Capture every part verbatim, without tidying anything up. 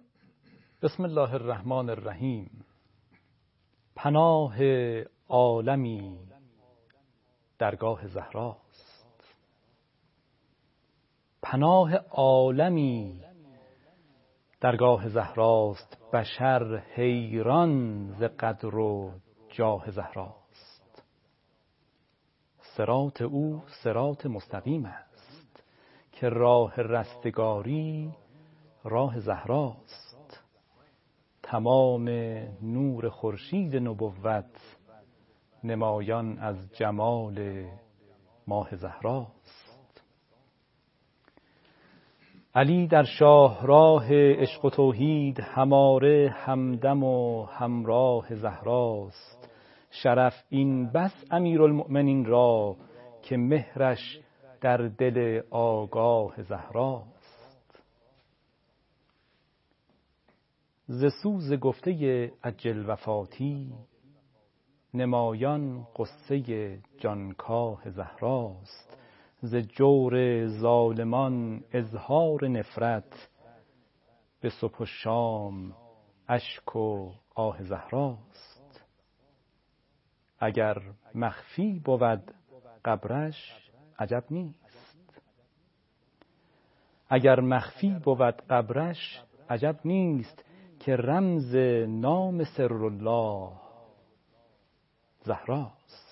بسم الله الرحمن الرحیم. پناه عالمی درگاه زهراست. پناه عالمی درگاه زهراست. بشر حیران ز قدر و جاه زهراست. صراط او صراط مستقیم است، که راه رستگاری راه زهراست. تمام نور خورشید نبوت نمایان از جمال ماه زهراست. علی در شاهراه عشق و توحید هماره همدم و همراه زهراست. شرف این بس امیرالمؤمنین را که مهرش در دل آگاه زهراست. ز سوز گفته عجل وفاتی نمایان قصه جانکاه زهراست. ز جور ظالمان اظهار نفرت به صبح و شام اشک و آه زهراست. اگر مخفی بود قبرش عجب نیست. اگر مخفی بود قبرش عجب نیست، که رمز نام سرالله زهراست.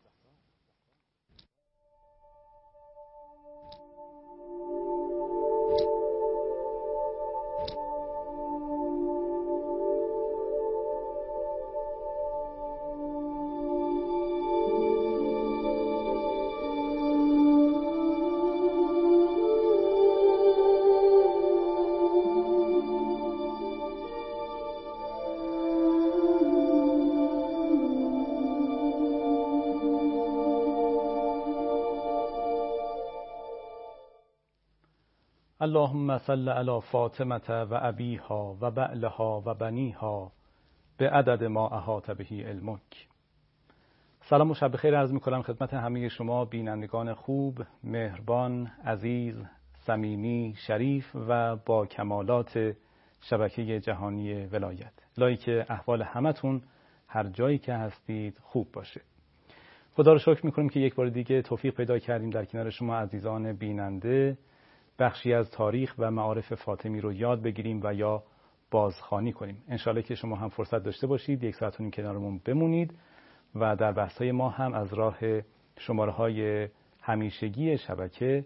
اللهم صل علی فاطمة و ابیها و بعلها و بنیها به عدد ما احاط به علمک. سلام و شب بخیر عرض می‌کنم خدمت همه شما بینندگان خوب، مهربان، عزیز، صمیمی، شریف و با کمالات شبکه جهانی ولایت. الهی که احوال همتون هر جایی که هستید خوب باشه. خدا رو شکر می‌کنیم که یک بار دیگه توفیق پیدا کردیم در کنار شما عزیزان بیننده بخشی از تاریخ و معارف فاطمی رو یاد بگیریم و یا بازخوانی کنیم. انشالله که شما هم فرصت داشته باشید یک ساعت و نیم کنارمون بمونید و در بحث‌های ما هم از راه شماره‌های همیشگی شبکه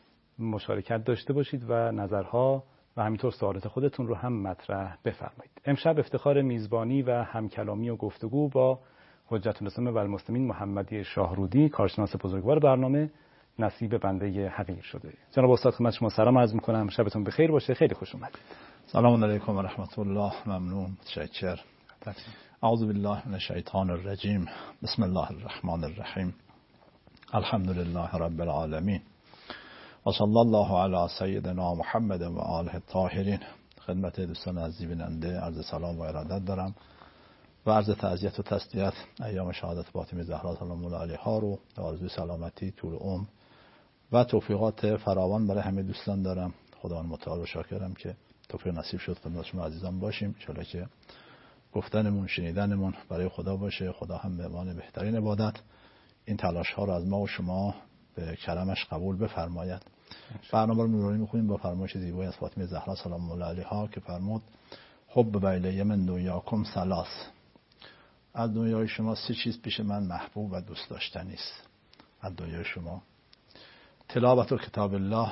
مشارکت داشته باشید و نظرها و همینطور سوالات خودتون رو هم مطرح بفرمایید. امشب افتخار میزبانی و همکلامی و گفتگو با حجت الاسلام و المسلمین محمدی شاهرودی، کارشناس بزرگوار برنامه، نصیب بنده حقیر شده. جناب استاد خدمت شما سلام عرض می‌کنم. شبتون بخیر باشه. خیلی خوش اومدید. سلام علیکم و رحمت الله. ممنون. متشکر. اعوذ بالله من الشیطان الرجیم. بسم الله الرحمن الرحیم. الحمد لله رب العالمین. و صلی الله علی سیدنا محمد و آله الطاهرین. خدمت دوستان عزیز بیننده عرض سلام و ارادت دارم و عرض تعزیت و تسلیت ایام شهادت فاطمه زهرا سلام الله علیها رو آرزوی سلامتی، طول عمر و توفیقات فراوان برای همه دوستان دارم. خداوند متعال و شاکرم که توفیق نصیب شد خدمت شما عزیزان باشیم. ان شاءالله که گفتنمون، شنیدنمون برای خدا باشه. خدا هم به عنوان بهترین عبادت این تلاش ها رو از ما و شما به کرمش قبول بفرماید. برنامه رو نورانی می‌خونیم با فرمایش زیبایی از فاطمه زهرا سلام الله علیها که فرمود حب بیله من دنیاکم ثلاث. از دنیای شما سه چیز پیش من محبوب و دوست داشتنی است. از دنیای شما تلاوت کتاب الله،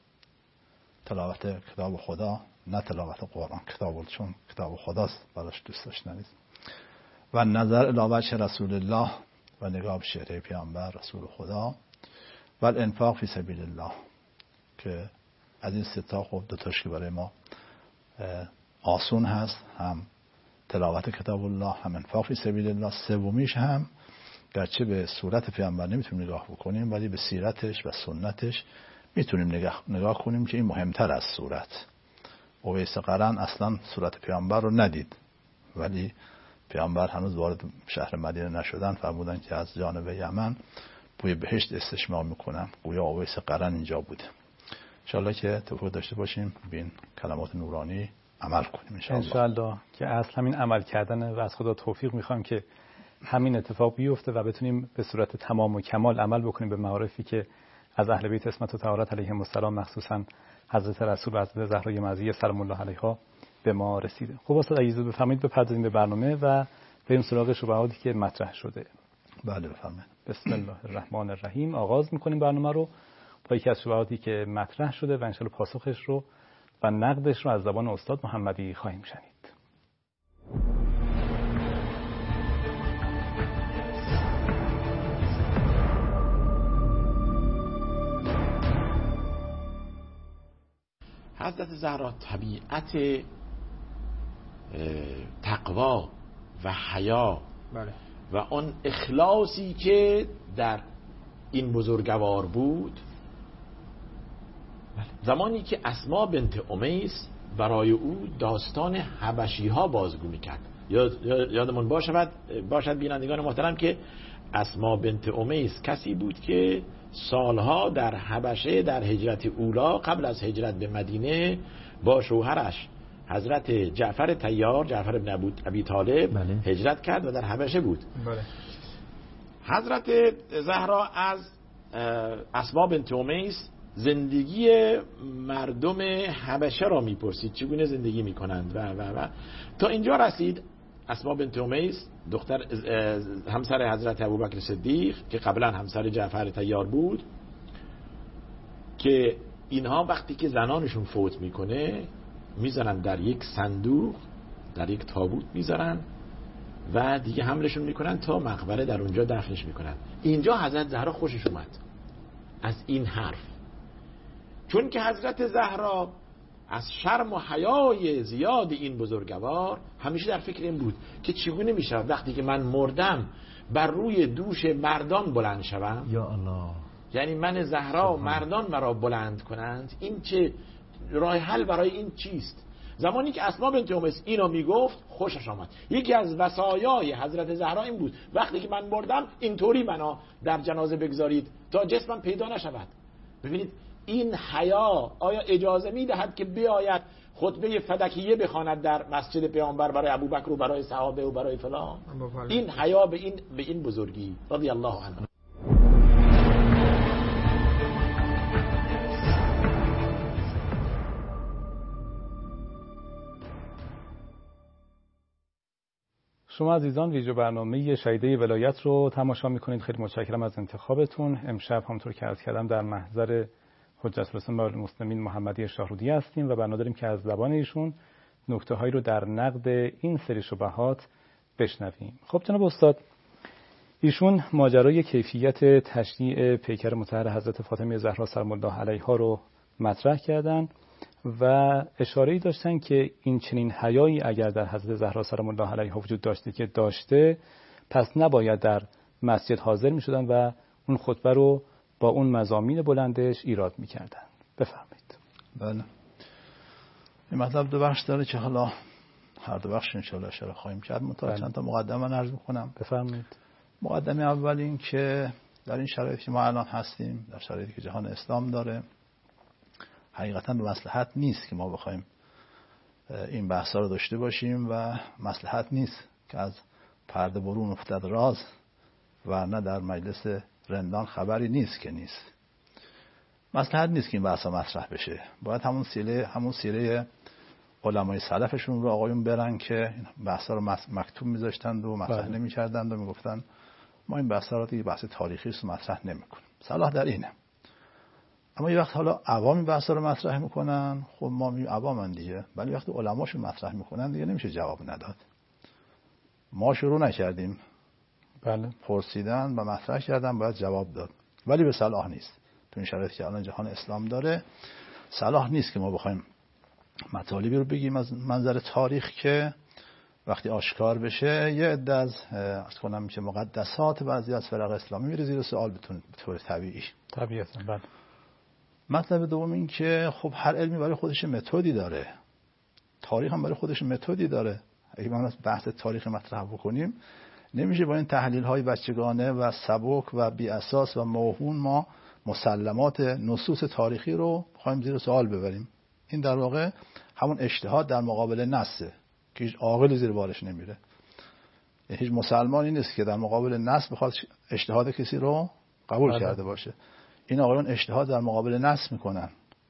تلاوت کتاب خدا، نه تلاوت قرآن، کتاب چون کتاب خداست براش دوست داشتنی است. و نظر الی وجه رسول الله و نگاه به چهره پیامبر رسول خدا و الانفاق فی سبیل الله که از این سه تا خب دو تاش که برای ما آسون هست، هم تلاوت کتاب الله هم انفاق فی سبیل الله. سومیش هم گرچه به صورت پیامبر نمیتونیم نگاه بکنیم ولی به سیرتش و سنتش میتونیم نگاه, نگاه کنیم که این مهمتر از صورت. اویس قرن اصلا صورت پیامبر رو ندید ولی پیامبر هنوز وارد شهر مدینه نشدن فرمودن که از جانب یمن بوی بهشت استشمام میکنم. گویا اویس قرن اینجا بوده. انشاءالله که توفیق داشته باشیم بین کلمات نورانی عمل کنیم انشاءالله. انشاءالله که اصل همین عمل کردن و از خدا توفیق میخوایم که همین اتفاق بیفته و بتونیم به صورت تمام و کمال عمل بکنیم به معارفی که از اهل بیت عصمت و طهارت علیهم السلام، مخصوصا حضرت رسول و حضرت زهرای مزیه سلام الله علیها به ما رسیده. خب استاد اجازه بفرمایید بپردازیم به برنامه و بریم سراغ شبهاتی که مطرح شده. بله بفرمایید. بسم الله الرحمن الرحیم. آغاز میکنیم برنامه رو با یکی از شبهاتی که مطرح شده و انشالله پاسخش رو و نقدش رو از زبان استاد محمدی خواهیم شنید. حضرت زهرا طبیعت تقوا و حیا بله. و آن اخلاصی که در این بزرگوار بود، بله. زمانی که اسما بنت امیس برای او داستان حبشی ها بازگو میکرد، یاد یادمون باشد باشد بینندگان محترم که اسما بنت امیس کسی بود که سالها در حبشه در هجرت اولا قبل از هجرت به مدینه با شوهرش حضرت جعفر طیار، جعفر بن ابی طالب بله. هجرت کرد و در حبشه بود. بله. حضرت زهرا از اسما بنت امیس زندگی مردم حبشه را میپرسید چگونه زندگی میکنند و و و تا اینجا رسید. اسما بنت امیس دختر همسر حضرت ابوبکر صدیق که قبلا همسر جعفر طیار بود، که اینها وقتی که زنانشون فوت میکنه میذارن در یک صندوق، در یک تابوت میذارن و دیگه حملشون میکنن تا مقبره در اونجا دفنش میکنن. اینجا حضرت زهرا خوشش اومد از این حرف، چون که حضرت زهرا از شرم و حیای زیاد این بزرگوار همیشه در فکر این بود که چگونه میشه وقتی که من مردم بر روی دوش مردان بلند شوم. یا الله، یعنی من زهرا مردان مرا بلند کنند، این چه راه حل برای این چیست؟ زمانی که اسما بنت امیس اینو میگفت خوشش آمد. یکی از وصایای حضرت زهرا این بود وقتی که من مردم اینطوری منو در جنازه بگذارید تا جسمم پیدا نشود. ببینید این حیا آیا اجازه میدهد که بیاید خطبه فدکیه بخواند در مسجد پیامبر برای ابوبکر و برای صحابه و برای فلان؟ این حیا به این به این بزرگی رضی الله عنه. شما عزیزان ویژه برنامه شهیده ولایت رو تماشا میکنید. خیلی متشکرم از انتخابتون. امشب همونطور که عرض کردم در محضر حجت الاسلام المسلمین محمدی شاهرودی هستیم و بنا داریم که از زبان ایشون نکته هایی رو در نقد این سری شبهات بشنویم. خب جناب استاد، ایشون ماجرای کیفیت تشییع پیکر مطهر حضرت فاطمه زهرا سلام الله علیها رو مطرح کردن و اشاره‌ای داشتن که این چنین حیایی اگر در حضرت زهرا سلام الله علیها وجود داشته که داشته، پس نباید در مسجد حاضر می‌شدن و اون خطبه رو با اون مضامین بلندش ایراد می‌کردن. بفرمایید. بله. این مطلب دو بخش داره که حالا هر دو بخش انشاءالله اشاره خواهیم کرد. متأسفانه چند تا مقدمه عرض می‌کنم. بفرمایید. مقدمه اول این که در این شرایطی که ما الان هستیم، در شرایطی که جهان اسلام داره، حقیقتا به مصلحت نیست که ما بخوایم این بحثا رو داشته باشیم و مصلحت نیست که از پرده برون افتد راز و نه در مجلس رندان خبری نیست که نیست. مصلحت نیست که این بحثا مطرح بشه. باید همون سیره همون سیره علمای سلفشون رو آقایون برن که بحثا رو مکتوب میذاشتند و مطرح نمی‌کردند و میگفتن ما این بحثا رو دیگه بحث تاریخی است مطرح نمی‌کنیم. صلاح در اینه. اما یه وقت حالا عوامی بحثا رو مطرح میکنن، خب ما می عوامن دیگه، ولی وقتی علماشون مطرح میکنن دیگه نمیشه جواب نداد. ما شروع نکردیم بله پرسیدن و مطرح کردن، باید جواب داد، ولی به صلاح نیست. تو این شرایطی که الان جهان اسلام داره صلاح نیست که ما بخوایم مطالبی رو بگیم از منظر تاریخ که وقتی آشکار بشه یه عده از عرض کنم که مقدسات بعضی از فرق اسلامی میره زیر سوال به طور طبیعی. طبیعتا بله. مطلب دوم این که خب هر علمی برای خودش متدی داره، تاریخ هم برای خودش متدی داره. اگه ما بحث تاریخ مطرح بکنیم نمیشه با این تحلیل های بچگانه و سبک و بی اساس و موهوم ما مسلمات نصوص تاریخی رو بخوایم زیر سوال ببریم. این در واقع همون اجتهاد در مقابل نصه که هیچ عاقل زیر بارش نمیره. هیچ مسلمانی نیست که در مقابل نص بخواد اجتهاد کسی رو قبول بله. کرده باشه. این آقایون اجتهاد در مقابل نص میکنن.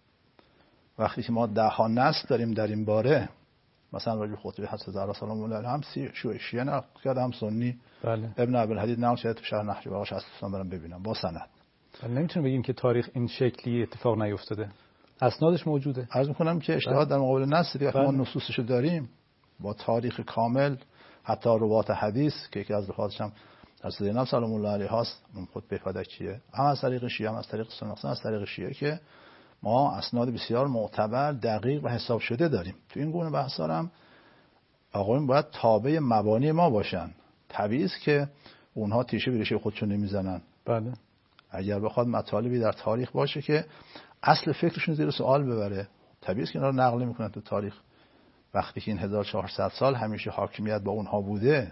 وقتی که ما ده ها نص داریم در این باره، مثلا راجع خطبه حضرت زهرا سلام الله علیها هم شیعه نقل کرده هم سنی. بله. ابن ابی الحدید نقل کرده تو شرح نهج البلاغه اصلا برام ببینم با سند. نمیتونیم بگیم که تاریخ این شکلی اتفاق نیفتاده. اسنادش موجوده. عرض میکنم که اجتهاد در مقابل نص دیگه ما نصوصش رو داریم با تاریخ کامل، حتی روات حدیث که یکی از رواتش هم حضرت زینب سلام الله علیها است، اون خطبه فدکیه، هم از طریق شیعه هم از طریق سنی، هم از طریق شیعه که ما اسناد بسیار معتبر دقیق و حساب شده داریم. تو این گونه بحثا هم آقایون باید تابع مبانی ما باشن. طبیعی است که اونها تیشه به ریشه خودشون نمیزنن. بله. اگر بخواد مطالبی در تاریخ باشه که اصل فکرشون زیر سوال ببره، طبیعی است که اینا رو نقل نمی‌کنن تو تاریخ. وقتی که این هزار و چهارصد سال همیشه حاکمیت با اونها بوده،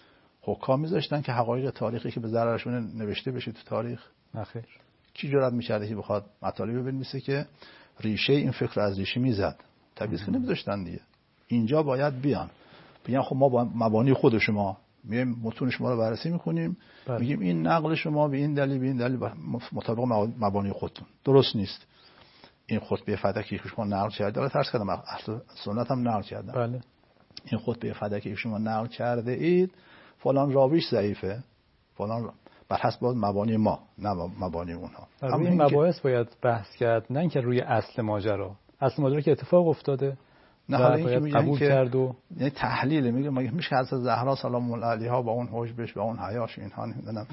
حکام میذاشتن که حقایق تاریخی که به ضررشون نوشته بشه تو تاریخ. نخیر. کی جرئت می‌کرده که بخواد مطالبی بنویسه که ریشه این فکر از ریشه میزد؟ طبیعی است که نمیذاشتن دیگه. اینجا باید بیان بگن خب ما با مبانی خود شما میایم متون شما رو بررسی میکنیم، میگیم این نقل شما به این دلیل به این دلیل مطابق مبانی خودتون درست نیست. این خطبه فدکی که شما نقل کردید، البته ترس کردم اهل سنت هم نقل کردن. بله. این خطبه فدکی که شما نقل کرده اید فلان راویش ضعیفه، فلان بر حسب مبانی ما نه مبانی اونها. اما این مباحث باید بحث کرد، نه اینکه روی اصل ماجرا. اصل ماجرا که اتفاق افتاده نه حالا این که قبول کرد و یعنی تحلیل میگه مگه میشه حضرت زهرا سلام الله علیها با اون حجبش و اون حیاش اینها نمیدونم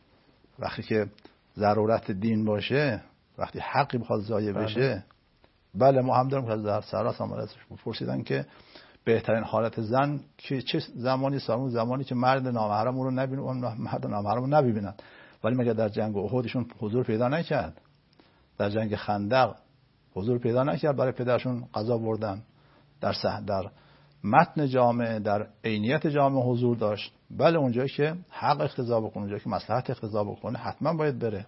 وقتی که ضرورت دین باشه، وقتی حقی بخواد ضایع بشه، بله ما هم داریم که از زهرا سلام الله علیها پرسیدن که بهترین حالت زن که چه زمانی سامون زمانی که مرد نامحرم رو نبینه و مرد نامحرم رو نبینن. ولی مگه در جنگ احدشون حضور پیدا نکرد؟ در جنگ خندق حضور پیدا نکرد؟ برای پدرشون قضا بردن. در سه در متن جامعه، در عینیت جامعه حضور داشت. بله اونجایی که حق اقتضا بکنه، اونجایی که مصلحت اقتضا بکنه حتما باید بره.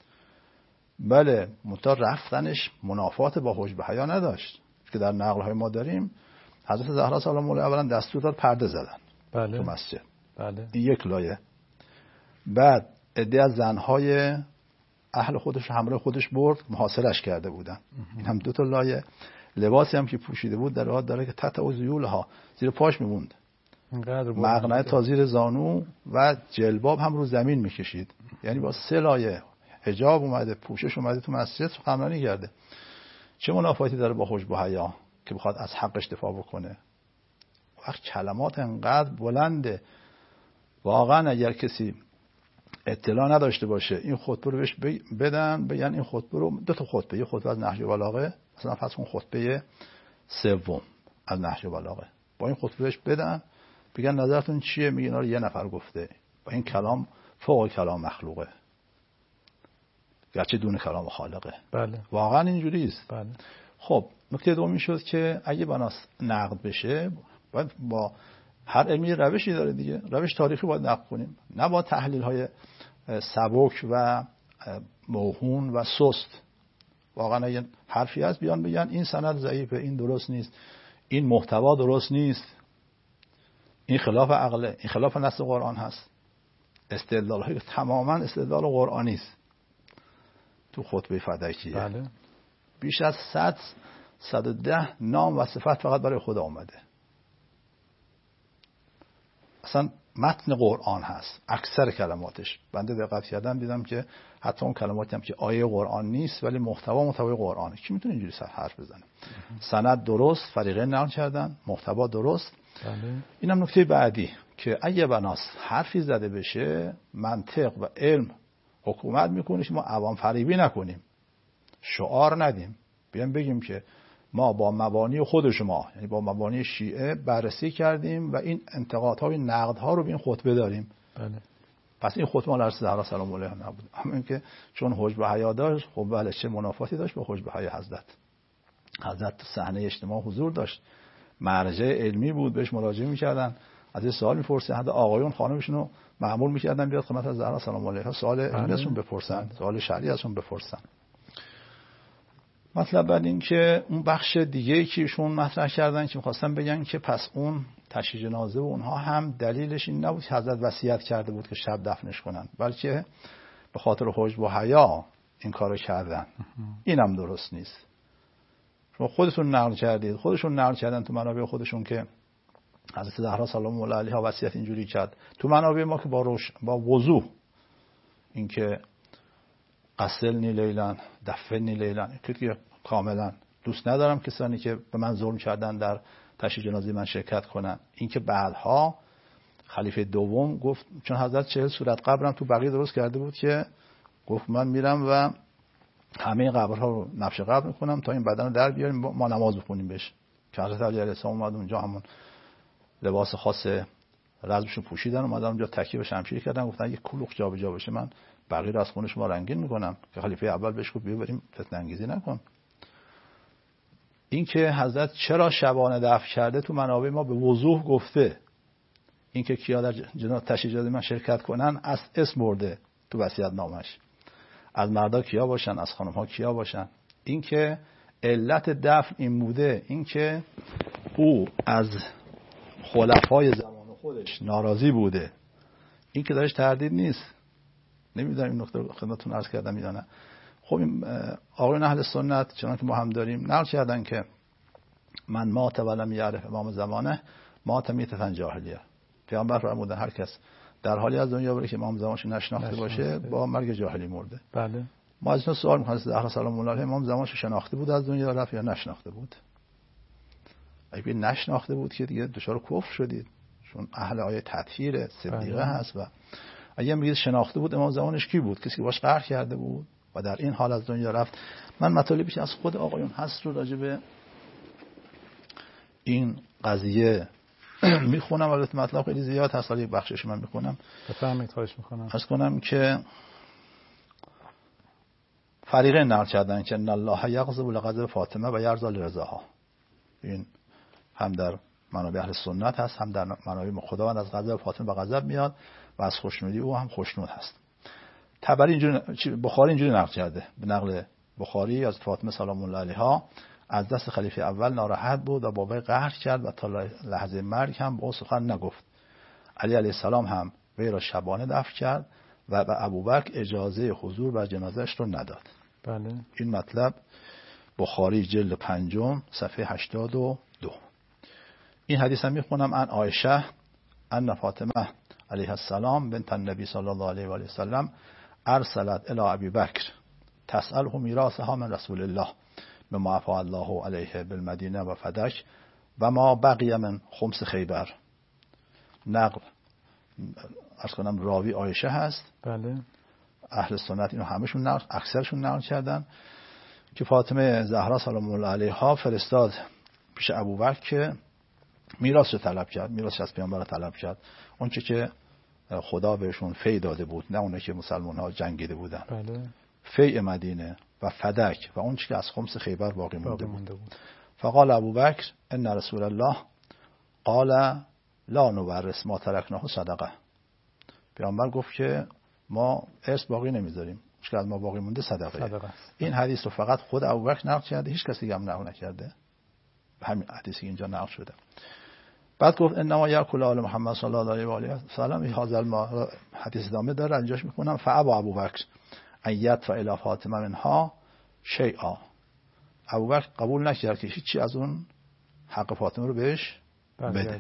بله متا رفتنش منافات با حجب حیا نداشت که در نقل های ما داریم حضرت زهرا سلام الله علیها اولا دستور داد پرده زدن. بله. تو مسجد. بله. این یک لایه. بعد عده از زنهای اهل خودش همراه خودش برد محاصرش کرده بودن. این هم دو تا لایه. لباسی هم که پوشیده بود در حال داره که تحت اوزیولها زیر پاش میموند. مقنعه تا زیر زانو و جلباب هم رو زمین میکشید. یعنی با سه لایه حجاب اومده، پوشش اومده تو مسجد سخنرانی کرده. چه منافاتی داره با حجب و حیا که بخواد از حقش دفاع بکنه؟ وقت کلمات انقدر بلنده واقعا اگر کسی اطلاع نداشته باشه این خطبه رو بهش بدن بگن این خطبه رو دو تا خطبه، یه خطبه از نهج البلاغه مثلا فرض کن خطبه سوم از نهج البلاغه با این خطبه بهش بدن بگن نظرتون چیه؟ میگن اینا رو یه نفر گفته با این کلام فوق کلام مخلوقه گرچه دون کلام خالقه. بله. واقعا اینجوری است. بله. خب نکته دومی شد که اگه بناس نقد بشه باید با هر علمی روشی داره دیگه، روش تاریخی باید نقد کنیم، نه با تحلیل های سبک و موهون و سست. واقعا اگه حرفی هست بیان بگن این سند ضعیفه، این درست نیست، این محتوا درست نیست، این خلاف عقله، این خلاف نص قرآن هست. استدلال های تماما استدلال قرآنی است. تو خطبه فدکیه بله. بیش از صد صد و ده نام و صفت فقط برای خدا اومده. اصلا متن قرآن هست اکثر کلماتش. بنده دقت کردم دیدم که حتی اون کلماتی هم که آیه قرآن نیست ولی محتوا محتوای قرآنه. کی میتونه اینجوری سر حرف بزنه؟ سند درست، فریقین نقل کردن، محتوا درست. بله. اینم نکته بعدی که اگه بناس حرفی زده بشه منطق و علم حکومت میکنه که ما عوام فریبی نکنیم، شعار ندیم، بیان بگیم که ما با مبانی خود شما یعنی با مبانی شیعه بررسی کردیم و این انتقادها و این نقدها رو به این خطبه داریم. بله. پس این خطبه مال زهرا سلام الله علیها نبود، اما اینکه چون حجب حیا داشت خب بله چه منافاتی داشت با حجب حیا حضرت. حضرت صحنه اجتماع حضور داشت، مرجع علمی بود، بهش مراجعه می‌کردن، از این سوال می‌پرسیدن، حتی آقایون خانمشون رو مأمور می‌کردن بیاد خدمت از زهرا سلام الله علیها سوال علمی ازشون بپرسن، سوال شرعی ازشون بپرسن. مطلب بعد این که اون بخش دیگه که ایشون مطرح کردن که می‌خواستن بگن که پس اون تشییع جنازه و اونها هم دلیلش این نبود که حضرت وصیت کرده بود که شب دفنش کنن، بلکه به خاطر حجب و حیا این کارو کردن. اینم درست نیست. شما خودتون نقل کردید، خودشون نقل کردن تو منابع خودشون که حضرت زهرا سلام الله علیها وصیت اینجوری کرد. تو منابع ما که با روش با وضوح اینکه قسلنی لیلن دفنی لیلن که کاملا دوست ندارم کسانی که به من ظلم کردن در تشییع جنازه من شرکت کنن. اینکه بعدها خلیفه دوم گفت، چون حضرت چهل صورت قبرم تو بقیه درست کرده بود، که گفت من میرم و همه قبرها رو نقش قبر میکنم تا این بدن رو در بیاریم ما نماز بخونیم بهش. که حضرت علی علیه السلام اومد اونجا همون لباس خاص رزمشون پوشیدن، اومدن اونجا تکیه به شمشیر کردن، گفتن اگه کلوخ جابجا بشه من بقیه رو از خون شما رنگین میکنم. که خلیفه اول بهش گفت بیا بریم فتنه انگیزی نکن. این که حضرت چرا شبانه دفن کرده تو منابع ما به وضوح گفته. این که کیا در جنازه تشییع جنازه من شرکت کنن از اسم برده تو وصیت نامش، از مردا کیا باشن، از خانم‌ها کیا باشن. این که علت دفن این بوده، این که او از خلفای زمان خودش ناراضی بوده، این که درش تردید نیست. نمیدونم این نکته خدمتتون عرض کردم یا نه. خب این آقایون اهل سنت چنانکه ما هم داریم نقل کردن که من مات ولم یعرف امام زمانه مات میتة جاهلیه. پیامبر فرمودن هر کس در حالی از دنیا بره که امام زمانش نشناخته باشه با مرگ جاهلی مرده. بله. ما از این سوال می‌کنیم زهرا سلام الله علیها امام زمانش شناخته بود از دنیا رفت یا نشناخته بود؟ اگه نشناخته بود که دیگه دچار کفر شدید، چون اهل آیه تطهیر صدیقه هست. و اگه میگید شناخته بود امام زمانش کی بود؟ کسی که باش قهر کرده بود و در این حال از دنیا رفت. من مطالبی که از خود آقایون هست رو راجع به این قضیه میخونم، البته مطلب خیلی زیاد هست، ولی بخشش من میخونم. بفرمایید، خواهش میکنم. عرض کنم که فریقین نقل کردن که ان الله یغضب لغضب فاطمه و یرضى لرضاها. این هم در منابع اهل سنت هست، هم در منابع خداوند از غضب فاطمه به غضب میاد و از خوشنودی او هم خوشنود هست. تبری اینجوری، بخاری اینجوری نقل کرده، به نقل بخاری از فاطمه سلام الله علیها از دست خلیفه اول ناراحت بود و بابای قهر کرد و تا لحظه مرگ هم به او سخن نگفت. علی علیه السلام هم وی را شبانه دفن کرد و به ابوبکر اجازه حضور بر جنازه‌اش رو نداد. بله. این مطلب بخاری جلد پنجم صفحه هشتاد و دو. این حدیث هم میخونم عن عایشه ان فاطمه علیه السلام بنت النبی صلی الله علیه و آله و سلم ارسلت الی ابی بکر تسأله میراثها من رسول الله بما افاء الله علیه بالمدینه و فدک و ما بقی من خمس خیبر. نقل عرض کنم راوی عایشه هست. بله. اهل سنت اینو همشون نقل، اکثرشون نقل کردن که فاطمه زهرا سلام الله علیها فرستاد پیش ابوبکر که میراث رو طلب کرد، میراث از پیامبر رو طلب کرد، اون چه که خدا بهشون فی داده بود، نه اونه که مسلمان ها جنگیده بودن. بله. فی مدینه و فدک و اون چه که از خمس خیبر باقی مونده بود. بود. فقال ابوبکر ان رسول الله قال لا نورث ما ترکناه صدقه. پیامبر گفت که ما ارث باقی نمیذاریم، چون از ما باقی مونده صدقه. صدقه. این حدیث رو فقط خود ابوبکر نقل کرده، هیچ کسی هم نقل نکرده. همین حدیثی که اینجا نقل شده. بعد گفت انما یاکل آل محمد صلی الله علیه و آله و سلم. این هذا ما حدیث ادامه داره، اینجاش میخونم فابا ابوبکر ان یدفع الی فاطمه منها شیئا. ابوبکر قبول نکرد که هیچی از اون حق فاطمه رو بهش بده.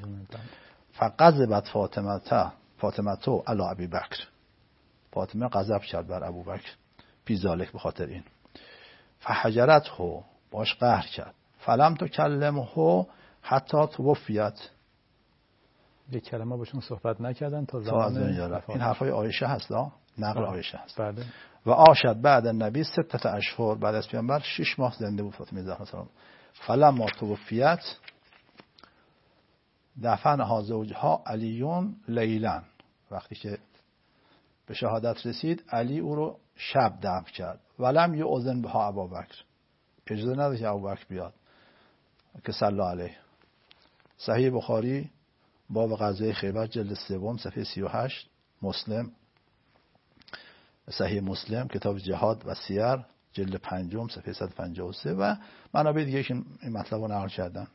فغضبت فاطمه تا فاطمه تو علی ابی بکر. فاطمه غضب کرد بر ابوبکر فی ذلک، به خاطر این. فحجرته، باش قهر کرد. فلم تکلمه حتی توفیت. یک کلمه باشون صحبت نکردن تا زمان این حرفای عایشه هست، نقل عایشه هست. بله. و عاشت بعد النبی ستت اشهر، بعد از پیامبر شش ماه زنده بود فاطمه زهرا سلام. فلما توفیت دفنها زوجها علیون لیلا. وقتی که به شهادت رسید علی او رو شب دفن کرد. ولم یؤذن بها ابوبکر، اجازه نداد که ابوبکر بیاد که صلی علیه. صحیح بخاری باب غزوه خیبر جلد سوم صفحه سی و هشت، مسلم صحیح مسلم کتاب جهاد و سیر جلد پنجم صفحه صد و پنجاه و سه و منابع دیگه که این مطلب رو نقل کردن.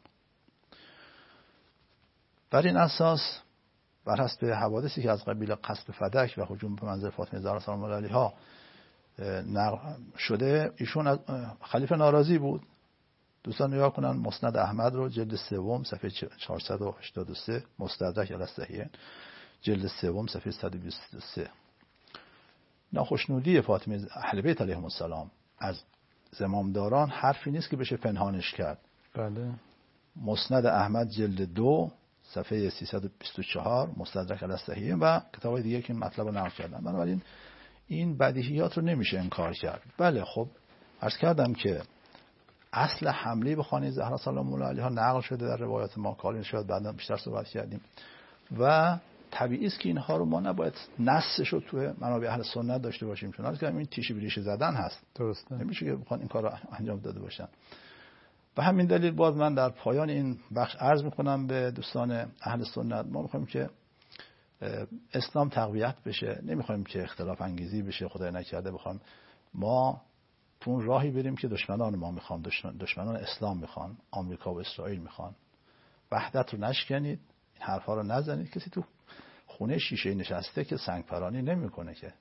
بر این اساس بر حسب حوادثی که از قبیل قصد فدک و هجوم به منزل فاطمه زهرا سلام الله علیها نقل شده، ایشون از خلیفه ناراضی بود. دوستان نگاه کنن مسند احمد رو جلد سوم صفحه چهارصد و هشتاد و سه، مستدرک علی الصحیحین جلد سوم صفحه صد و بیست و سه. ناخشنودی فاطمه اهل بیت علیهم السلام از زمامداران حرفی نیست که بشه پنهانش کرد. بله. مسند احمد جلد دو صفحه سیصد و بیست و چهار، مستدرک علی الصحیحین و کتاب‌های دیگه که این مطلب رو نقل کردن. بنابراین این بدیهیات رو نمیشه انکار کرد. بله خب عرض کردم که اصل حمله به خانه زهرا سلام الله علیها نقل شده در روایات ما، کاری شاید بعدا بیشتر صحبت کردیم و طبیعی است که اینها رو ما نباید نصش رو توی منابع اهل سنت داشته باشیم، چون که این تیشه بیریشه زدن هست. درسته. نمیشه که بخوان این کار رو انجام داده باشن. به همین دلیل باز من در پایان این بخش عرض میکنم به دوستان اهل سنت، ما میخوایم که اسلام تقویت بشه، نمیخوایم که اختلاف انگیزی بشه، خدای نکرده بخوام ما تو اون راهی بریم که دشمنان ما میخوان، دشمن دشمنان اسلام میخوان، آمریکا و اسرائیل میخوان. وحدت رو نشکنید، این حرفا رو نزنید. کسی تو خونه شیشه نشسته که سنگ پرانی نمیکنه که.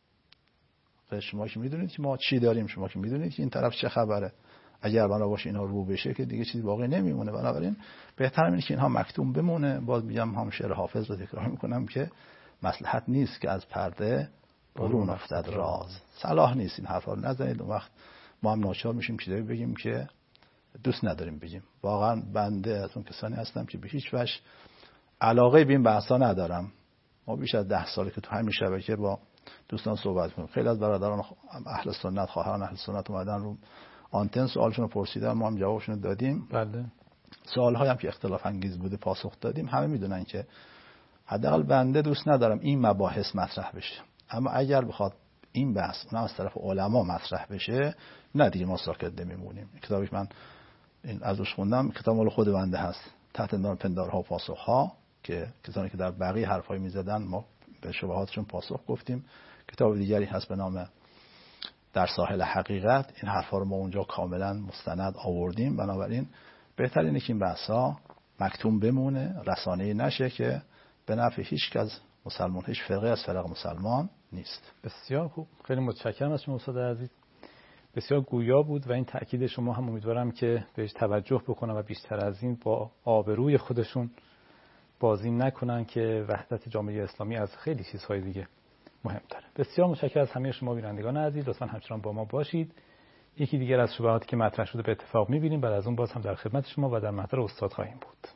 شما که میدونید که ما چی داریم، شما که میدونید که این طرف چه خبره. اگر بنا باشه اینا رو بشه که دیگه چیزی باقی نمیمونه. بنابراین بهتره اینه که اینها مکتوم بمونه. باز میگم هم شعر حافظ رو تکرار میکنم که مصلحت نیست که از پرده برون افتد راز. صلاح نیست این حرفا رو نزنید. اون وقت ما هم ناچار میشیم چیزایی بگیم که دوست نداریم بگیم. واقعا بنده از اون کسانی هستم که به هیچ وجه علاقه به این بحثا ندارم. ما بیش از ده ساله که تو همین شبکه با دوستان صحبت می‌کنیم. خیلی از برادران اهل سنت، خواهران اهل سنت اومدن رو آنتن سوالشون رو پرسیدن، ما هم جوابشون رو دادیم. بله. سوال‌هایی هم که اختلاف انگیز بوده پاسخ دادیم. همه میدونن که حداقل بنده دوست ندارم این مباحث مطرح بشه. اما اگر بخواد این بحث اونم از طرف علما مطرح بشه، نه دیگه ما ساکت نمیمونیم. کتابی من این ازش خوندم، کتاب مال خود بنده هست، تحت عنوان پندارها و پاسخها، که کسانی که در بقیه حرفای میزدن ما به شبهاتشون پاسخ گفتیم. کتاب دیگری هست به نام در ساحل حقیقت، این حرفا رو ما اونجا کاملا مستند آوردیم. بنابراین بهتر اینه که این بحثا مکتوم بمونه، رسانه‌ای نشه که به نفع هیچ کس مسلمان، هیچ فرقه از فرق مسلمان نیست. بسیار خوب، خیلی متشکرم از شما استاد عزیز. بسیار گویا بود و این تأکید شما هم امیدوارم که بهش توجه بکنن و بیشتر از این با آبروی خودشون بازی نکنن که وحدت جامعه اسلامی از خیلی چیزهای دیگه مهمتره. بسیار متشکرم از همه شما بینندگان عزیز، لطفاً همچنان با ما باشید. یکی دیگر از شبهاتی که مطرح شده به اتفاق می‌بینیم، بعد از اون باز هم در خدمت شما و در محضر استاد خواهیم بود.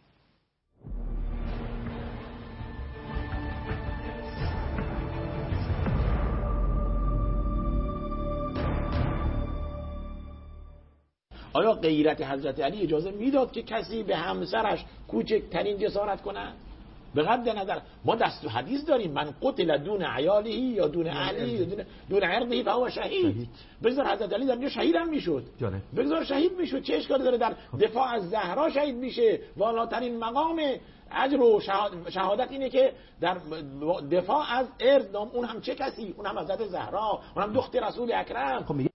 آیا غیرت حضرت علی اجازه میداد که کسی به همسرش کوچکترین جسارت کنه؟ به قد نظر ما دست و حدیث داریم، من قتل دون عیاله یا دون اهلی یا دون, دون عرضه فهو شهید. بگذار حضرت علی در اینجا شهید هم میشد، بگذار شهید میشد، چه اشکالی داره در دفاع از زهرا شهید میشه؟ والاترین مقام اجر و شهادت اینه که در دفاع از ارث، اون هم چه کسی؟ اون هم حضرت زهرا، اون هم دختر رسول اکرم.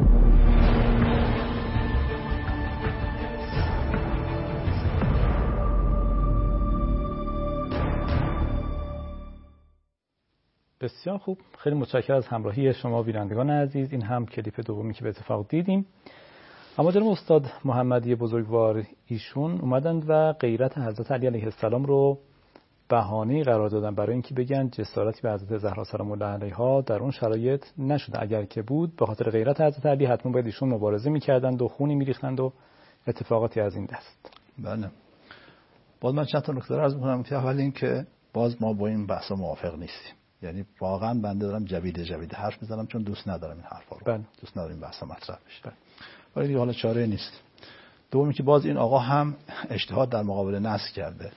بسیار خوب، خیلی متشکرم از همراهی شما بینندگان عزیز. این هم کلیپ دومی که به اتفاق دیدیم. اما جناب استاد محمدی بزرگوار ایشون اومدند و غیرت حضرت علی علیه السلام رو بهانه قرار دادن برای اینکه بگن جسارتی به حضرت زهرا سلام الله علیها در اون شرایط نشده. اگر که بود به خاطر غیرت حضرت علی حتما باید ایشون مبارزه می‌کردند و خونی می‌ریختند و اتفاقاتی از این دست. بله. باز من چند تا نکته عرض می‌کنم که اول این که باز ما با این بحثا موافق نیستیم. یعنی واقعا بنده دارم جویده جویده حرف میزنم چون دوست ندارم این حرفا رو. بله. دوست ندارم این بحثا مطرح بشه. بله. ولی دیگه حالا چاره نیست. دومی که باز این آقا هم اجتهاد در مقابل نص کرده.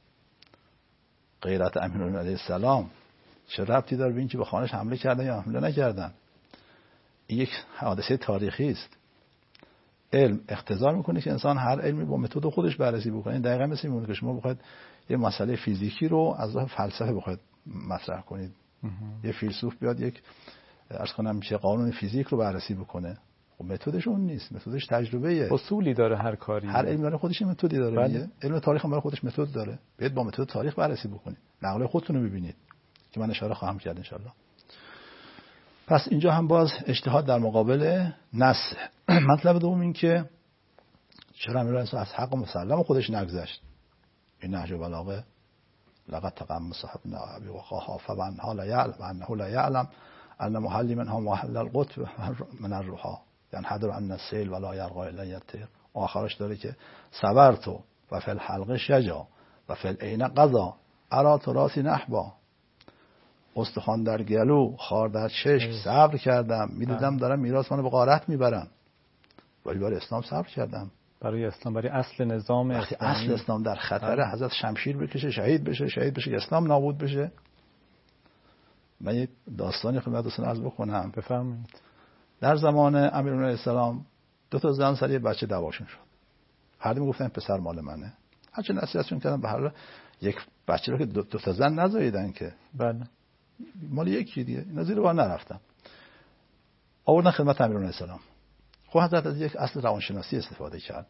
غیرت امیرالمومنین علیه السلام چه ربطی داره به اینکه به خانه‌اش حمله کردن یا حمله نکردن؟ این یک حادثه تاریخی است. علم اقتضا میکنه که انسان هر علمی با متد خودش بررسی بکنه. این دقیقاً مثل اینه که شما بخواید یه مسئله فیزیکی رو از راه فلسفه بخواید مطرح کنید. یه فیلسوف بیاد یک عرض کنم چه قانون فیزیک رو بررسی بکنه. و متدش اون نیست، متدش تجربه‌ایه. اصولی داره هر کاری. هر علم داره خودش متدی داره. بله. دیگه علم تاریخ هم برای خودش متد داره. بیاید با متد تاریخ بررسی بکنید. نقل خودتون رو ببینید که من اشاره خواهم کرد ان شاءالله. پس اینجا هم باز اجتهاد در مقابل نص. مطلب دوم این که چرا امیر از حق مسلم خودش نگذشت. این نهج بلاغه لقد تقمص ابن ابي وقاحه فبنها لا يعلم انه لا يعلم ان محل منها محل القطب من الروحا یعنی حضر ان السیل ولا يرقى الا الطير. آخرش داره که صبرت و فی الحلق شجا و فی العین قضا ارا تراسی نحبا. استخوان در گلو، خار در چشم، صبر کردم، میدیدم دارم میراث منو به غارت میبرن، ولی برای اسلام صبر کردم. برای اسلام، برای اصل نظام اسلامی. اصل اسلام در خطره، حضرت شمشیر بکشه، شهید بشه، شهید بشه اسلام نابود بشه. من یک داستانی خدمتتون عرض بکنم. بفرمایید. در زمان امیرالمومنین علیه السلام دو تا زن سر یه بچه دعواشون شد. هر دو میگفتن پسر مال منه. هرچه نصیحتشون کردن به هر حال یک بچه رو که دو, دو تا زن نزاییدن که. بله. مال یکی دیگه. اینا زیر بار نرفتن. آوردن خدمت امیرالمومنین علیه السلام. خب حضرت از یک اصل روانشناسی استفاده کرد.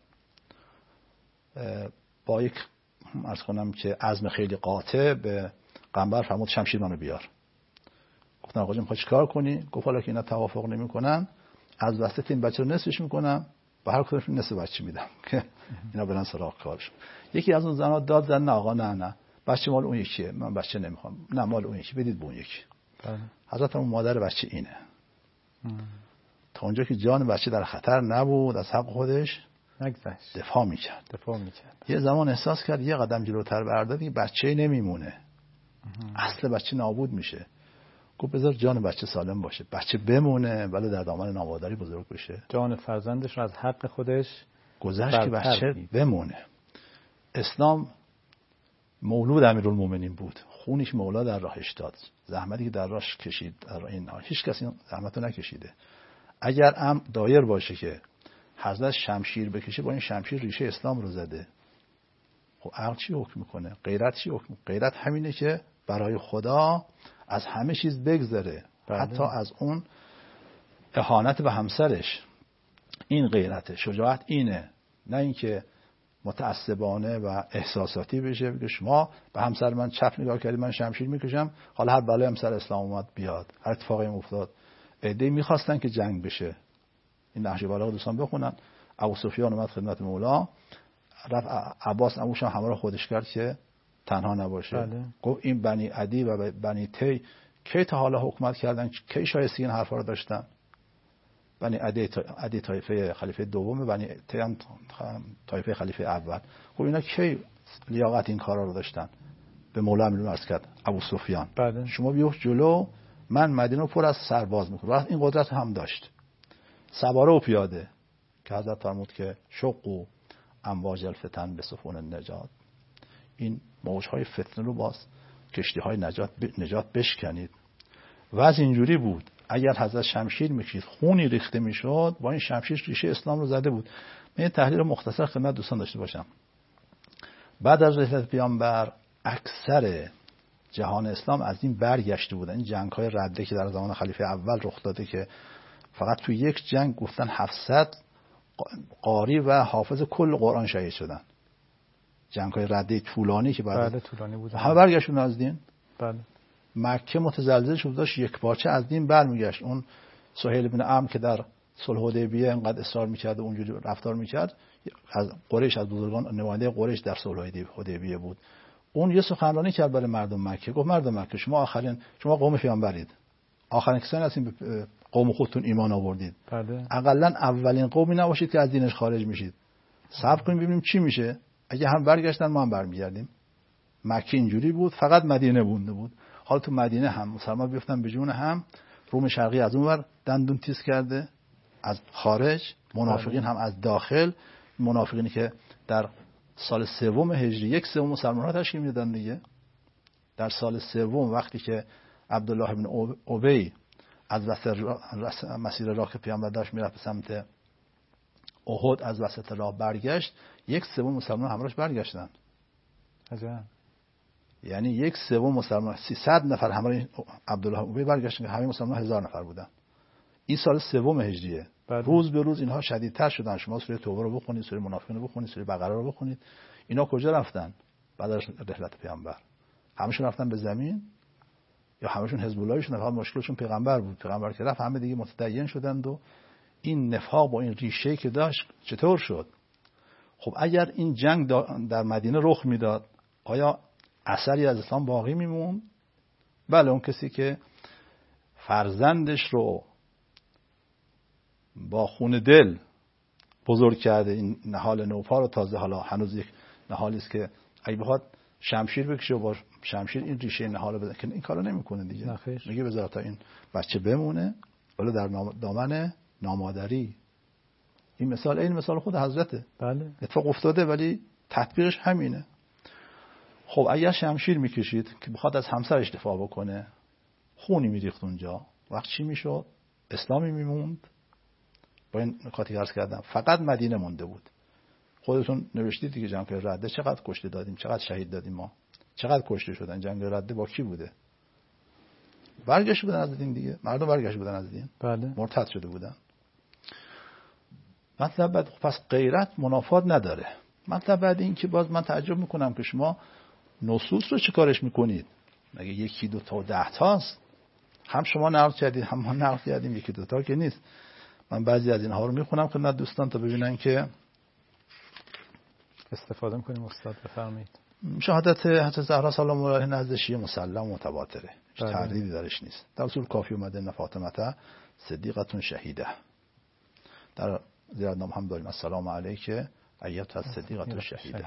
با یک عرض کنم که عزم خیلی قاطع به قنبر فرمود شمشیر منو بیار. گفتن آقا جون میخوای چیکار کنی؟ گفت حالا که اینا توافق نمیکنن از وسط این بچه رو نصفش میکنم و هر کدومشون نصف بچه میدم که اینا برن سراغ کارش. یکی از اون زنا داد زد نه آقا نه نه بچه مال اون یکیه، من بچه نمیخوام. نه مال اون یکی، بدید به اون یکی. بله. حضرت اون مادر بچه اینه. ام. تا اونجا که جان بچه در خطر نبود از حق خودش نگذشت، دفاع میکرد. دفاع میکرد. یه زمان احساس کرد یه قدم جلوتر بردار دیگه بچه‌ای نمیمونه. اصل بچه نابود میشه. گفت بذار جان بچه سالم باشه، بچه بمونه ولی در دامن نامادری بزرگ بشه. جان فرزندش رو از حق خودش گذشت که بچه دید. بمونه. اسلام مولود امیرالمومنین بود، خونش مولا در راهش داد، زحمتی که در راهش کشید در راه این هیچ کسی زحمتو نکشیده. اگر ام دایر باشه که حضرت شمشیر بکشه، با این شمشیر ریشه اسلام رو زده. خب عقل چی حکم میکنه؟ غیرت چی حکم؟ غیرت همینه که برای خدا از همه چیز بگذره، حتی از اون اهانت به همسرش. این غیرته. شجاعت اینه، نه اینکه متعصبانه و احساساتی بشه بگه شما به همسر من چپ نگاه کردی من شمشیر میکشم، حالا هر بلای همسر اسلام اومد بیاد، هر اتفاقی افتاد. عده‌ای میخواستن که جنگ بشه. این نهج بلاغه دوستان بخونن. ابو سفیان اومد خدمت مولا، رفت عباس عموش هم همراه خودش کرد که تنها نباشه. بله. گفت این بنی عدی و بنی تی کی تا حالا حکومت کردن، کی شایسته این حرفا رو داشتن؟ بنی عدی عدی طایفه خلیفه دوم، بنی تی هم طایفه خلیفه اول. خب اینا کی لیاقت این کارا رو داشتن؟ به مولا امیرالمومنین عرض کرد ابو سفیان بله. شما بیو جلو، من مدینه رو پر از سرباز میکنم. راست این قدرت هم داشت. سواره و پیاده که حضرت فرمود که شقوا امواج الفتن به سفن النجات، این موجهای فتنه رو باز کشتیهای نجات نجات بشکنید. و از اینجوری بود اگر حضرت شمشیر میکشید خونی ریخته میشد، با این شمشیر ریشه اسلام رو زده بود. من یه تحلیل مختصر خدمت دوستان داشته باشم. بعد از رسالت پیامبر اکثر جهان اسلام از این برگشته بودن. این جنگ‌های رده که در زمان خلیفه اول رخ داده که فقط تو یک جنگ گفتن هفتصد قاری و حافظ کل قرآن شهید شدن. جنگ‌های رده طولانی که بعد بله طولانی بودن. همه برگشتون از دین. بله. مکه متزلزل شد، داشت یک پارچه از دین برمیگشت. اون سهیل بن عمرو که در صلح حدیبیه انقدر اصرار میکرد و اونجوری رفتار میکرد، از قریش، از بزرگان نماینده قریش در صلح حدیبیه بود. اون یه سخنرانی کرد برای مردم مکه. گفت مردم مکه شما آخرین شما قوم پیامبرید، آخرین کسانی هستین به قوم خودتون ایمان آوردید. بله. حداقل اولین قومی نباشید که از دینش خارج میشید. صبر کنیم ببینیم چی میشه. اگه هم برگشتن ما هم برمیگردیم. مکه اینجوری بود، فقط مدینه مونده بود. حالا تو مدینه هم مسلمان بیفتن به جون هم. روم شرقی از اونور دندون تیز کرده از خارج، منافقین هم از داخل. منافقینی که در سال سوم هجری یک سوم مسلمان‌ها تشکیل میدادن دیگه. در سال سوم وقتی که عبدالله بن ابی از وسط مسیر راه که پیامبر داشت میرفت به سمت احد، از وسط راه برگشت، یک سوم مسلمان همراهش برگشتن. عجب. یعنی یک سوم مسلمان، سیصد نفر همراه عبدالله ابی برگشتن که همه مسلمان هزار نفر بودن. این سال سوم هجریه. بله. روز به روز اینها شدیدتر شدن. شما سوره توبه رو بخونید، سوره منافقین رو بخونید، سوره بقره رو بخونید. اینا کجا رفتن بعد از رحلت پیامبر؟ همشون رفتن به زمین یا همشون حزب اللهی شدن؟ فقط مشکلشون پیغمبر بود. پیغمبر که رفت همه دیگه متدین شدند و این نفاق با این ریشه‌ای که داشت چطور شد؟ خب اگر این جنگ در مدینه رخ میداد آیا اثری از اسلام باقی میموند؟ بله، اون کسی که فرزندش رو با خون دل بزرگ کرده، این نهال نوپا رو تازه حالا هنوز یک نهالی است که اگه بخواد شمشیر بکشه و با شمشیر این ریشه نهال رو بزنه که این کارو نمیکنه دیگه، میگه بذار تا این بچه بمونه ولی در دامن نامادری. این مثال این مثال خود حضرته. بله. اتفاق افتاده ولی تطبیقش همینه. خب اگر شمشیر میکشید که بخواد از همسرش دفاع بکنه، خونی میریخت اونجا، وقت چی میشد؟ اسلامی میموند؟ با این نکاتی که عرض کردم فقط مدینه مونده بود. خودتون نوشتید دیگه جنگ رده چقدر کشته دادیم، چقدر شهید دادیم ما، چقدر کشته شدن. جنگ رده با کی بوده؟ برگشت بودن از دین دیگه، مردم برگشت بودن از دین. بله. مرتد شده بودن. مطلب بعد پس غیرت منافات نداره. مطلب بعد این که باز من تعجب میکنم که شما نصوص رو چه کارش میکنید؟ مگه یکی دو تا و ده تاست؟ هم شما نقل کردید هم ما نقل کردیم، یکی دو تا که نیست. من بعضی از اینها رو میخونم خدمت دوستان تا ببینن که استفاده میکنیم. استاد بفرمایید. شهادت حضرت زهرا سلام الله علیها نزد شیعه مسلم و متواتره، تردیدی درش نیست. در اصول کافی اومده ان فاطمه صدیقه شهیده. در زیرنام هم داریم السلام علیک ایتها الصدیقه شهیده.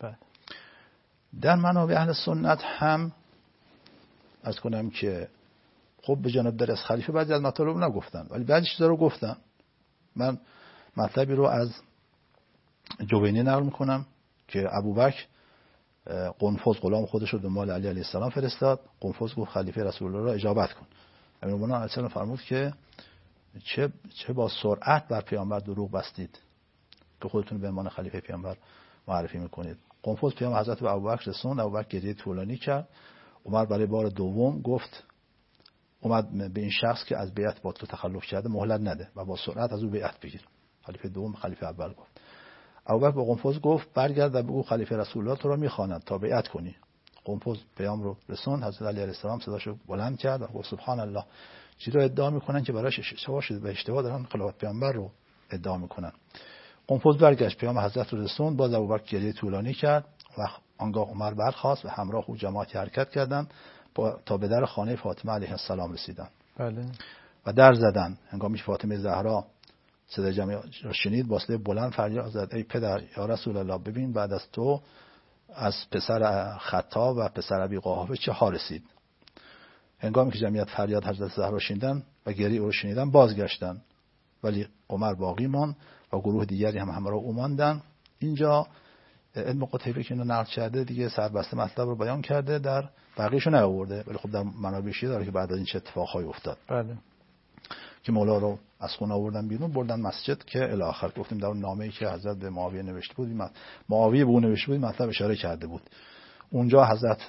در منابع اهل سنت هم از کنم که خب به جانب در از خلیفه بعضی از مطالب نگفتن ولی بعضی چیزا رو گفتن. من مطلبی رو از جوینی نقل میکنم که ابوبکر قنفذ غلام خودش رو به مال علی علیه السلام فرستاد. قنفذ گفت خلیفه رسول الله را اجابت کن. امیر المؤمنین علیه السلام فرمود که چه چه با سرعت بر پیامبر دروغ بستید که خودتون به عنوان خلیفه پیامبر معرفی میکنید. قنفذ پیام حضرت به ابوبکر رسوند. ابوبکر گریه طولانی کرد. عمر برای بار دوم گفت اومد به این شخص که از بیعت با تو تخلف کرده مهلت نده و با سرعت از او بیعت بگیر. خلیفه دوم خلیفه اول گفت. ابوبکر به قنفذ گفت برگرد و بگو خلیفه رسول الله تو را میخواند تا بیعت کنی. قنفذ پیام رو رسوند. حضرت علی علیه السلام صداشو بلند کرد و گفت سبحان الله، چیزا ادعا میکنن که براش اشتباه شده و اشتباه دارن خلافت پیامبر رو ادعا میکنن. قنفذ برگشت پیام حضرت رو رسوند. باز ابوبکر گریه طولانی کرد و آنگاه عمر برخاست و همراه او جماعتی حرکت کردند تا به در خانه فاطمه علیه السلام رسیدن. بله. و در زدن. هنگامی فاطمه زهرا صدای جمعی را شنید با صدای بلند فریاد زد ای پدر یا رسول الله، ببین بعد از تو از پسر خطاب و پسر ابی قحافه چه ها رسید. هنگامی که جمعیت فریاد حضرت زهرا شنیدن و گریه او شنیدن بازگشتن ولی عمر باقی ماند و گروه دیگری هم همراه او ماندن. اینجا ابن قتیبه که اینو نقل کرده دیگه سربسته مطلب رو بیان کرده، در بقیه‌شو نیاورده ولی خب در منابع شیعه داره که بعد از این چه اتفاقهایی افتاد. بله. که مولا رو از خونه آوردن بیرون بردن مسجد که الی آخر گفتیم در اون نامه‌ای که حضرت به معاویه نوشته بود، معاویه به اون نوشته بود مطلب اشاره کرده بود. اونجا حضرت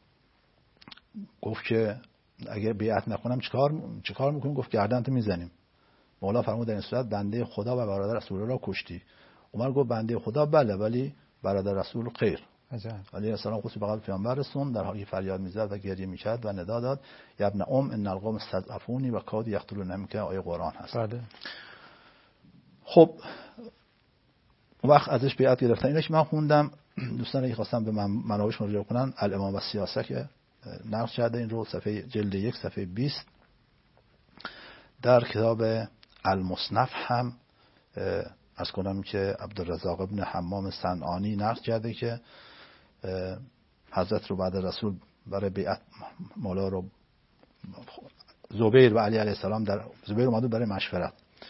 گفت که اگه بیعت نکنم چیکار چیکار میکنیم؟ گفت گردنت میزنیم. مولا فرمود در این صورت بنده خدا و برادر رسول الله کشتی. عمر گفت بنده خدا بله ولی برادر رسول خیر. علیه السلام خودش به قلب پیامبر رسوند در حالی فریاد میزد و گریه میکرد و ندا داد یا ابن ام ان القوم استضعفونی و کاد یقتلون که آیه قرآن هست. بله. خب اون وقت ازش بیعت گرفتن. اینو که من خوندم دوستان اگه خواستم به منابعش مراجعه کنن الامام و سیاست که نقل کرده این رو صفحه جلد یک صفحه بیست. در کتاب المصنف هم از کنم که عبدالرزاق ابن حمام صنعانی نقل کرده که حضرت رو بعد رسول برای بیعت مولا رو زبیر و علی علیه السلام در زبیر اومد برای مشورت.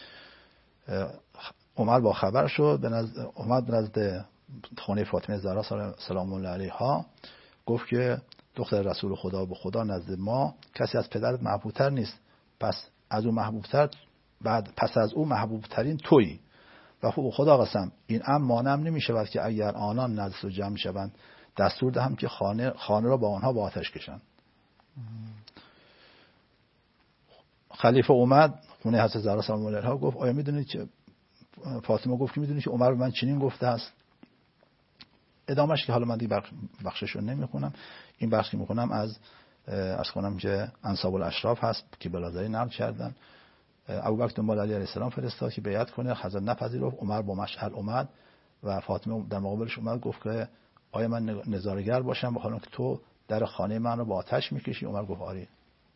عمر با خبر شد به نزد اومد به نزد خانه فاطمه زهرا سلام الله علیها گفت که دختر رسول خدا به خدا نزد ما کسی از پدرت محبوبتر نیست، پس از او محبوبتر بعد پس از او محبوبترین تویی و خدا قسم این امر مانع نمی شود که اگر آنان نزد و جمع شوند دستور دهم که خانه خانه را با آنها با آتش کشند. خلیفه اومد خونه حضرت زهرا سلام الله علیها، گفت آیا میدونید که فاطمه گفت که میدونید که عمر به من چنین گفته است. ادامهش که حالا من دیگه بخشش رو نمیخونم، این بخش که میخونم از از کنم که انساب الاشراف هست که بلازری نقل کردن. ابوبکر دنبال علی علیه السلام فرستاد که بیعت کنه، حضرت نپذیرفت. عمر با مشعل اومد و فاطمه در مقابلش اومد گفت که آیا من نظاره‌گر باشم به حالی که تو در خانه من رو با آتش میکشی؟ عمر گفت آری.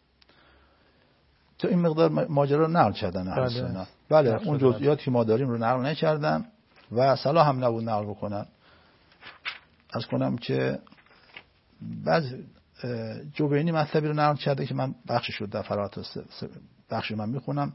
تو این مقدار ماجرا رو نقل کردن اهل سنت. بله اون جزئیاتی که ما داریم رو نقل نکردن و صلاح هم نبود نقل بکنن. از کنم که بعض جوبینی مطلبی رو نقل کرده که من بخشش رو در فرات بخشی من میخونم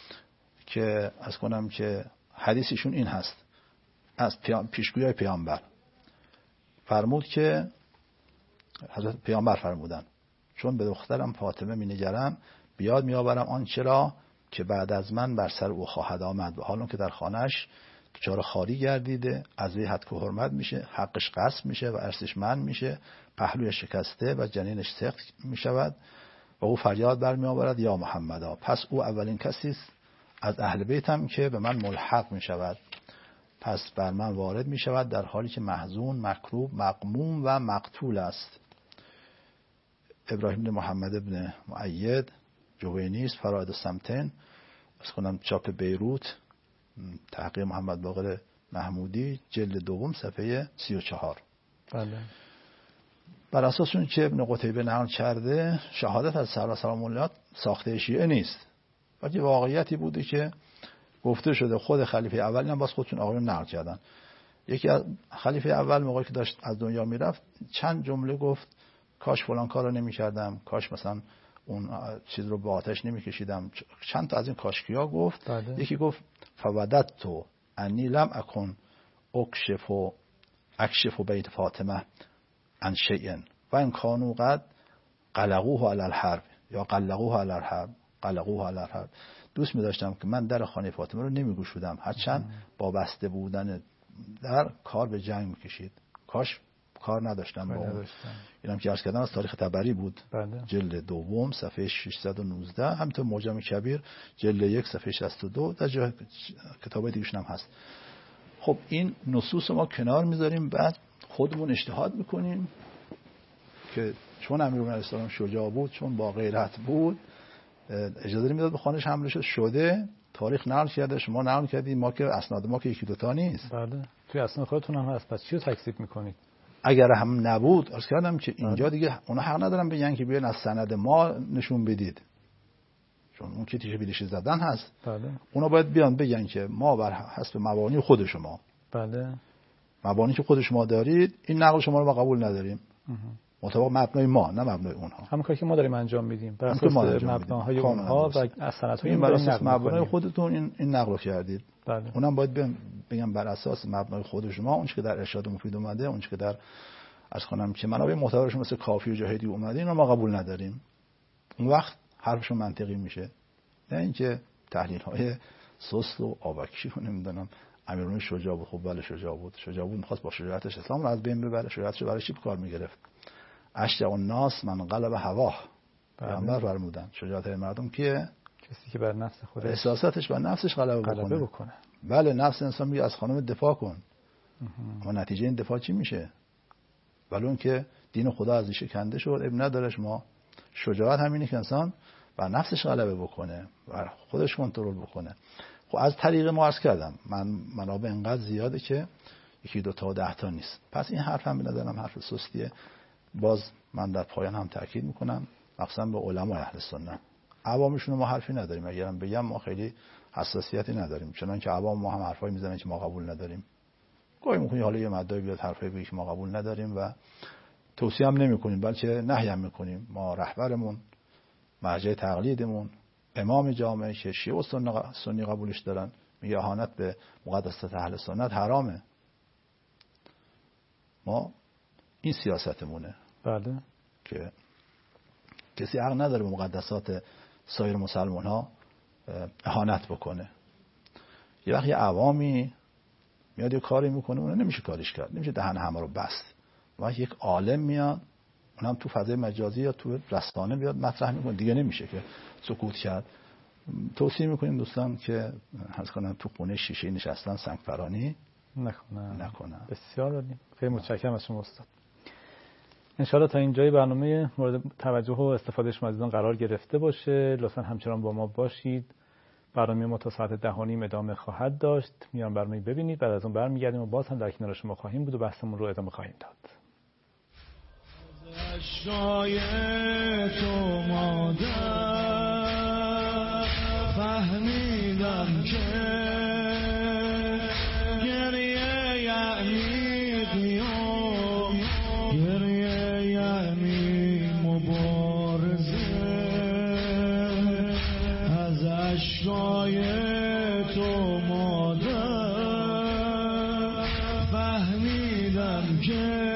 که از کنم که حدیثشون این هست از پیشگویی پیامبر فرمود که حضرت پیامبر فرمودن چون به دخترم فاطمه مینگرم بیاد میآورم آنچه را که بعد از من بر سر او خواهد آمد و حالا که در خانهش دچار خاری گردیده، از وی حد که حرمت میشه، حقش غصب میشه و ارثش منع میشه، پهلویش شکسته و جنینش سخت میشود و او فریاد برمی آورد یا محمدا، پس او اولین کسی است از اهل بیتم که به من ملحق میشود، پس بر من وارد میشود در حالی که محزون، مکروب، مغموم و مقتول است. ابراهیم بن محمد بن مؤید جوینی است، فرائد السمتین، از کنم چاپ بیروت، تحقیق محمد باقر محمودی، جلد دوم صفحه سی و چهار. بله. بر اساس اون که ابن قتیبه نقل کرده شهادت از زهرا سلام الله ساخته شیعه نیست، بلکه واقعیتی بوده که گفته شده. خود خلیفه اول هم باز خودشون آقایون نقل کردن. یکی از خلیفه اول موقعی که داشت از دنیا میرفت چند جمله گفت کاش فلان کارو نمی‌کردم، کاش مثلا اون چیز رو به آتش نمی‌کشیدم. چند تا از این کاشکی‌ها گفت. بله. یکی گفت فوددت انی لم اکن اکشف و اکشف بیت فاطمه عن شیء و ان کانوا قد قلقوه علی الحرب یا قلقوه علی الحرب قلقوه علی الحرب. دوست می داشتم که من در خانه فاطمه رو نمیگشودم، هرچند با بسته بودن در کار به جنگ میکشید. کاش کار نداشتم با اون. اینم که عرض کردم از تاریخ طبری بود. بله. جلد دوم صفحه ششصد و نوزده، همینطور معجم کبیر جلد یک صفحه شصت و دو، در جای کتابای دیگه‌شون هم هست. خب این نصوص ما کنار میذاریم، بعد خودمون اجتهاد میکنیم که چون امیرالمومنین علیه السلام شجاع بود، چون با غیرت بود، اجازه میداد به خانه‌اش حمله شد. شده تاریخ نقل کرده، شما نقل کردید، ما که اسناد ما که یکی دو تا نیست. بله توی اسناد خودتون هم هست، پس چی رو تکذیب میکنید؟ اگر هم نبود عرض کردم که اینجا دیگه اونا حق ندارن بگن که بیان از سند ما نشون بدید، چون اون که تیشه بیدیش زدن هست. بله. اونا باید بیان بگن که ما بر حسب مبانی خود شما، بله، مبانی که خود شما دارید، این نقل شما رو ما قبول نداریم. مطابق مبنای ما، نه مبنای اونها. همون کاری که ما داریم انجام میدیم بر اساس مبناهای اونها و اسنادهای این بر اساس مبنای خودتون این این نقل کردید. بله. اونم باید بگم بر اساس مبنای خود شما، اون که در ارشاد مفید اومده، اون که در از خانم که منابع معتبرش مثل کافی و جاهدی اومده، اینا ما قبول نداریم. اون وقت حرفشون منطقی میشه، نه اینکه تحلیل های سست و آبکی رو نمیدونم. امیرالمومنین شجاع بود، خب بله شجاع بود، شجاع بود، می‌خواست با شجاعتش اسلام رو از بین ببره. شجاعتش برای چی کار می‌گرفت؟ اشجع الناس من قلب هواه. پیامبر فرمودن شجاعت مردم کیه؟ کسی که بر نفس خودش احساساتش بر نفسش غلبه بکنه. غلبه بکنه. بله نفس انسان میگه از خانم دفاع کن، اما نتیجه این دفاع چی میشه؟ ولی اون که دین خدا ازش کنده شد، ابن ندارش. ما شجاعت همینه که انسان بر نفسش غلبه بکنه، بر خودش کنترل بکنه. خب از طریق ما عرض کردم من منابع انقدر زیاده که یکی دو تا و ده تا نیست. پس این حرف هم به نظرم حرف سستیه. باز من در پایان هم تاکید میکنم مخصوصا به علمای اهل سنت، عوامشون ما حرفی نداریم. اگرم بگم ما خیلی حساسیتی نداریم، چون که عوام ما هم حرفایی میزنن که ما قبول نداریم. گاهی میخونی حالا یه مدعی بیاد حرفایی بگه که ما قبول نداریم و توصیه هم نمیکنیم، بلکه نهی هم میکنیم. ما رهبرمون، مرجع تقلیدمون، امام جامعه که شیعه و سنی قبولش دارن، میگه اهانت به مقدسات اهل سنت حرامه. ما این سیاستمونه. بله. که کسی حق نداره به مقدسات سایر مسلمان ها اهانت بکنه. یه وقت یه عوامی میاد یه کاری میکنه، اون نمیشه کاریش کرد، نمیشه دهن همه رو بست. وقتی یک عالم میاد، اونم تو فضای مجازی یا تو رسانه بیاد مطرح میکنه، دیگه نمیشه که سکوت کرد. توصیه میکنیم دوستان که حس کنن تو خونه شیشه نشستن سنگ فرانی نکنن. نکنن. بسیار عالی. خیلی متشکرم از شما استاد. انشالله تا اینجای برنامه مورد توجه و استفاده شما عزیزان قرار گرفته باشه. لطفا همچنان با ما باشید. برنامه ما تا ساعت ده و نیم ادامه خواهد داشت. میان برنامه ببینید، بعد از اون برمیگردیم و باز هم در کنار شما خواهیم بود و بحثمون رو ادامه خواهیم داد. تو مادر فهمیدم که گریه یعنی قیام، گریه یعنی مبارزه. از اشکای تو مادر فهمیدم که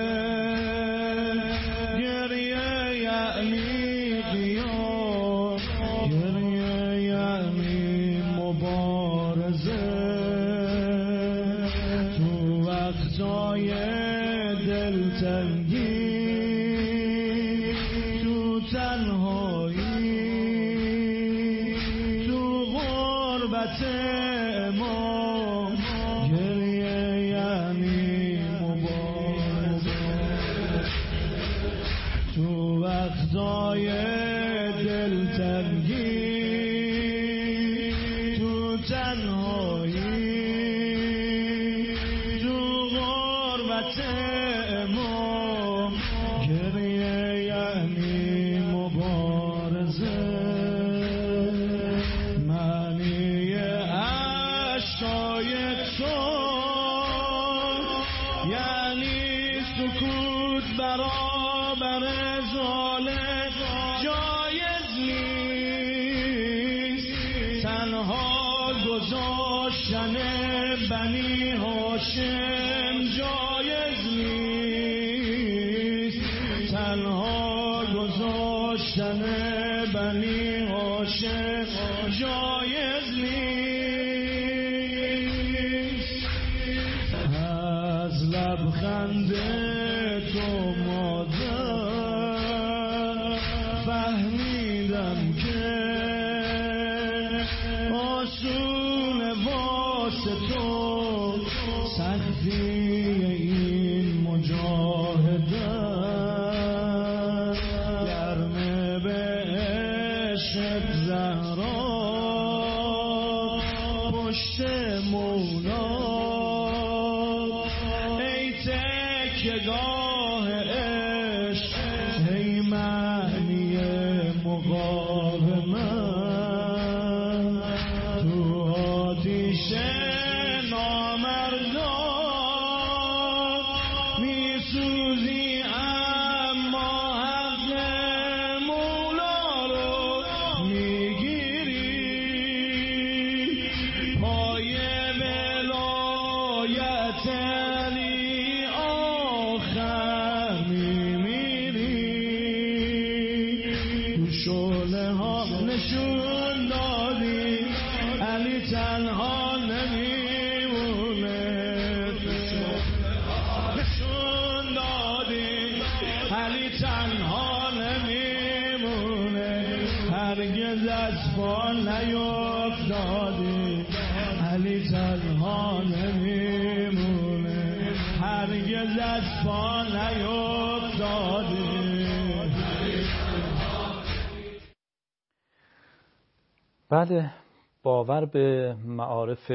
بله، باور به معارف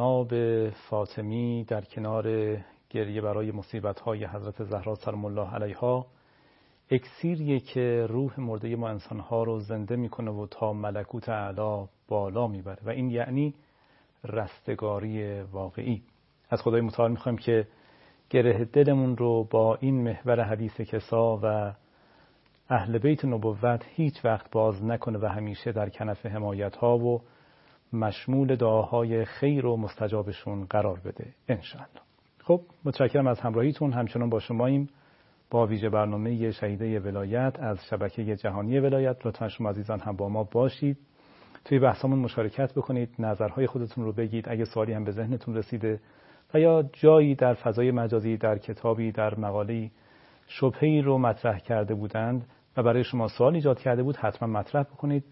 ناب فاطمی در کنار گریه برای مصیبت‌های حضرت زهرا سلام الله علیها اکسیریه که روح مرده ما انسان‌ها رو زنده میکنه و تا ملکوت اعلی بالا میبره و این یعنی رستگاری واقعی. از خدای متعال میخوایم که گره دلمون رو با این محور حدیث کسا و اهل بیت نبوت هیچ وقت باز نکنه و همیشه در کنف حمایت‌ها و مشمول دعاهای خیر و مستجابشون قرار بده انشاءالله. خب متشکرم از همراهیتون. همچنان با شماییم با ویژه برنامه شهیده ولایت از شبکه جهانی ولایت. لطفا شما عزیزان هم با ما باشید، توی بحثمون مشارکت بکنید، نظرهای خودتون رو بگید، اگه سوالی هم به ذهنتون رسیده و یا جایی در فضای مجازی، در کتابی، در مقاله‌ای شبهه‌ای رو مطرح کرده بودند و برای شما سوال ایجاد کرده بود، حتما مطرح بکنید.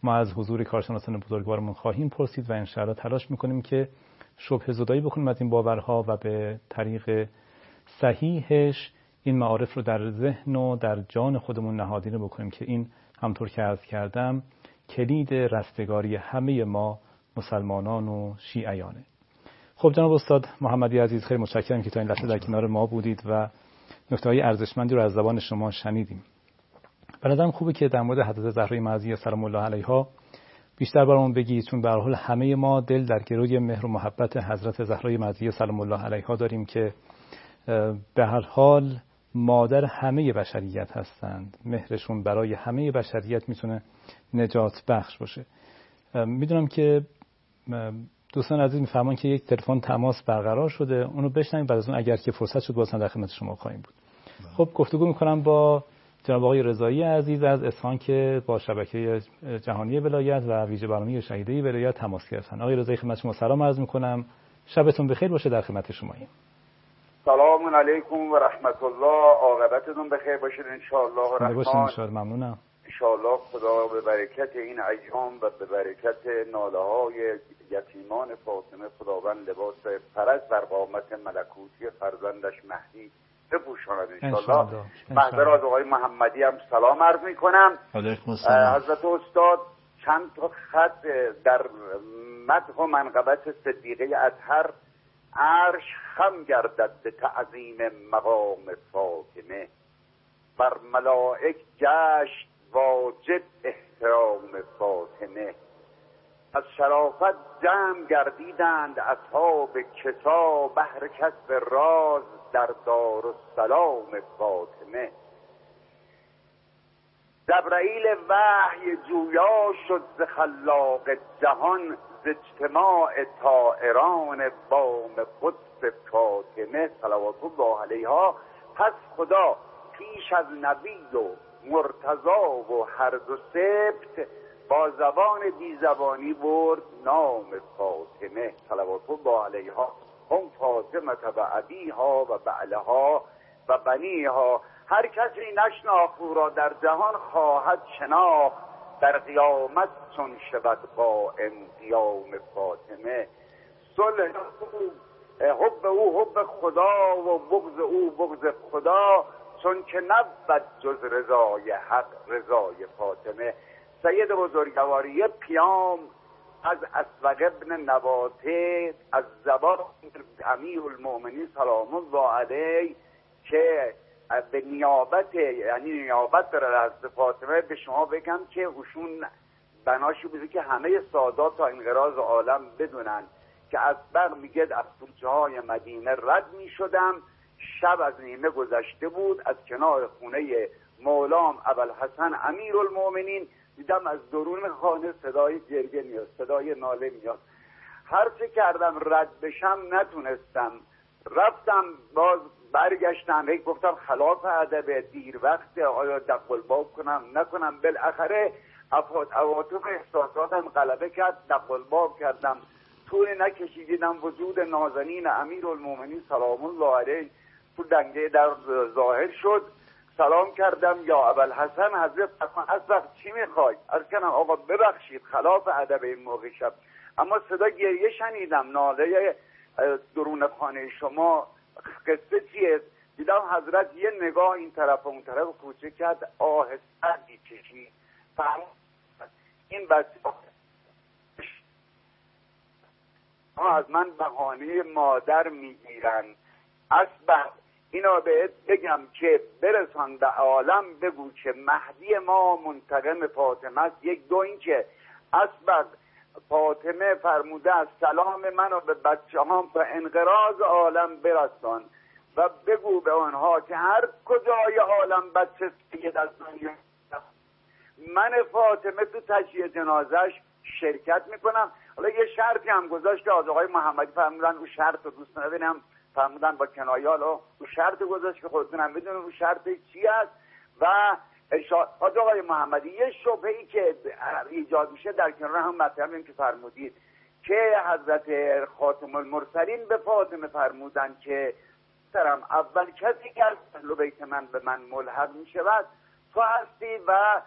ما از حضور کارشناسان بزرگوارمون خواهیم پرسید و انشاءالله تلاش میکنیم که شبهه زدایی بکنیم از این باورها و به طریق صحیحش این معارف رو در ذهن و در جان خودمون نهادینه بکنیم که این همطور که عرض کردم کلید رستگاری همه ما مسلمانان و شیعیانه. خب جناب استاد محمدی عزیز، خیلی متشکرم که تا این لحظه در کنار ما بودید و نکته‌های ارزشمندی رو از زبان شما شنیدیم. به نظرم خوبه که در مورد حضرت زهرا مهدیه سلام الله علیها بیشتر برامون بگید، چون به هر حال همه ما دل در گروی مهر و محبت حضرت زهرا مهدیه سلام الله علیها داریم که به هر حال مادر همه بشریت هستند. مهرشون برای همه بشریت میتونه نجات بخش باشه. میدونم که دوستان عزیز میفهمن که یک تلفن تماس برقرار شده، اونو بشنویم، بعد از اون اگر که فرصت شد باز هم در خدمت شما خواهیم بود. خب گفتگو میکنم با جناب آقای رضایی عزیز از اصفهان که با شبکه جهانی ولایت و ویژه برنامه شهیده ولایت تماس گرفتن. آقای رضایی خدمت شما سلام عرض میکنم، شبتون بخیر باشه، در خدمت شماییم. سلام علیکم و رحمت الله، عاقبتتون بخیر باشید ان شاء الله الرحمن. ان ممنونم. ان شاء الله خدا به برکت این ایام و به برکت ناله های یتیمان فاطمه خداوند لباس فرج بر قامت ملکوتی فرزندش مهدی بپوشاند ان شاء الله. محضر از آقای محمدی هم سلام عرض میکنم. علیکم السلام. حضرت استاد چند تا خط در مدح و منقبت صدیقه اطهر: عرش خم گردد به تعظیم مقام فاطمه، بر ملائک گشت واجب احترام فاطمه، از شرافت جمع گردیدند اصحاب کتاب بهر کسب راز در دارالسلام فاطمه، جبرائیل وحی جویا شد ز خلاق جهان، ز اجتماع طائران بام قدس فاطمه صلوات الله علیها. پس خدا پیش از نبی و مرتضا و هر دو سبت با زبان بی زبانی برد نام فاطمه صلوات الله علیها. هم فاطمه و ابیها و بعلها و بنیها، هر کسی نشناخت او را در جهان خواهد شناخت، در قیامت چون شود قائم قیام فاطمه. صلح حب او حب خدا و بغض او بغض خدا، چون که نبود جز رضای حق رضای فاطمه. سید بزرگواری پیام از اسبق ابن نباته از زبان امیر المؤمنین سلام الله علیه که به نیابت یعنی نیابت داره از فاطمه به شما بگم که ایشون بناشی بوده که همه سادات تا انقراض عالم بدونن که اسبق میگه از کوچه های مدینه رد میشدم، شب از نیمه گذشته بود، از کنار خونه مولام ابوالحسن امیر المؤمنین دیدم از درون خانه صدای گریه میاد، صدای ناله میاد. هر چه کردم رد بشم نتونستم، رفتم باز برگشتم، هی گفتم خلاف ادب دیر وقت، آیا دقل باب کنم نکنم. بالاخره عواطف احساساتم غلبه کرد، دقل باب کردم. طول نکشید دیدم وجود نازنین امیر المؤمنین سلام الله علیه تو دنگه در ظاهر شد. سلام کردم یا ابوالحسن حضرت از وقت چی میخوای؟ عرض کردم آقا ببخشید خلاف ادب این موقع شب، اما صدا گریه شنیدم، ناله درون خانه شما، قصه چیه؟ دیدم حضرت یه نگاه این طرف و اون طرف کوچه کرد، آهسته کشید، فهمید این بچه ها از من بهانه مادر میگیرن. اسبق اینا بهت بگم که برسان به عالم بگو که مهدی ما منتقم فاطمه است. یک دو این که اسبق فاطمه فرموده است سلام منو به بچه هام به انقراض عالم برسان و بگو به آنها که هر کجای عالم بچه سید از دنیا من فاطمه تو تشییع جنازش شرکت میکنم. حالا یه شرطی هم گذاشت که از آقای محمدی فرمودن او شرط رو دوست ندارم، فرمودن با کنایه، حالا او شرط گذاشت که خودتونم بدونم او شرط چی است. و از آقای محمدی یه شبهه‌ای که ایجاد میشه در کنار هم مطلب که فرمودید که حضرت خاتم المرسلین به فاطمه فرمودن که سرم اول کسی که از اهل بیت من به من ملحق میشود تو هستی و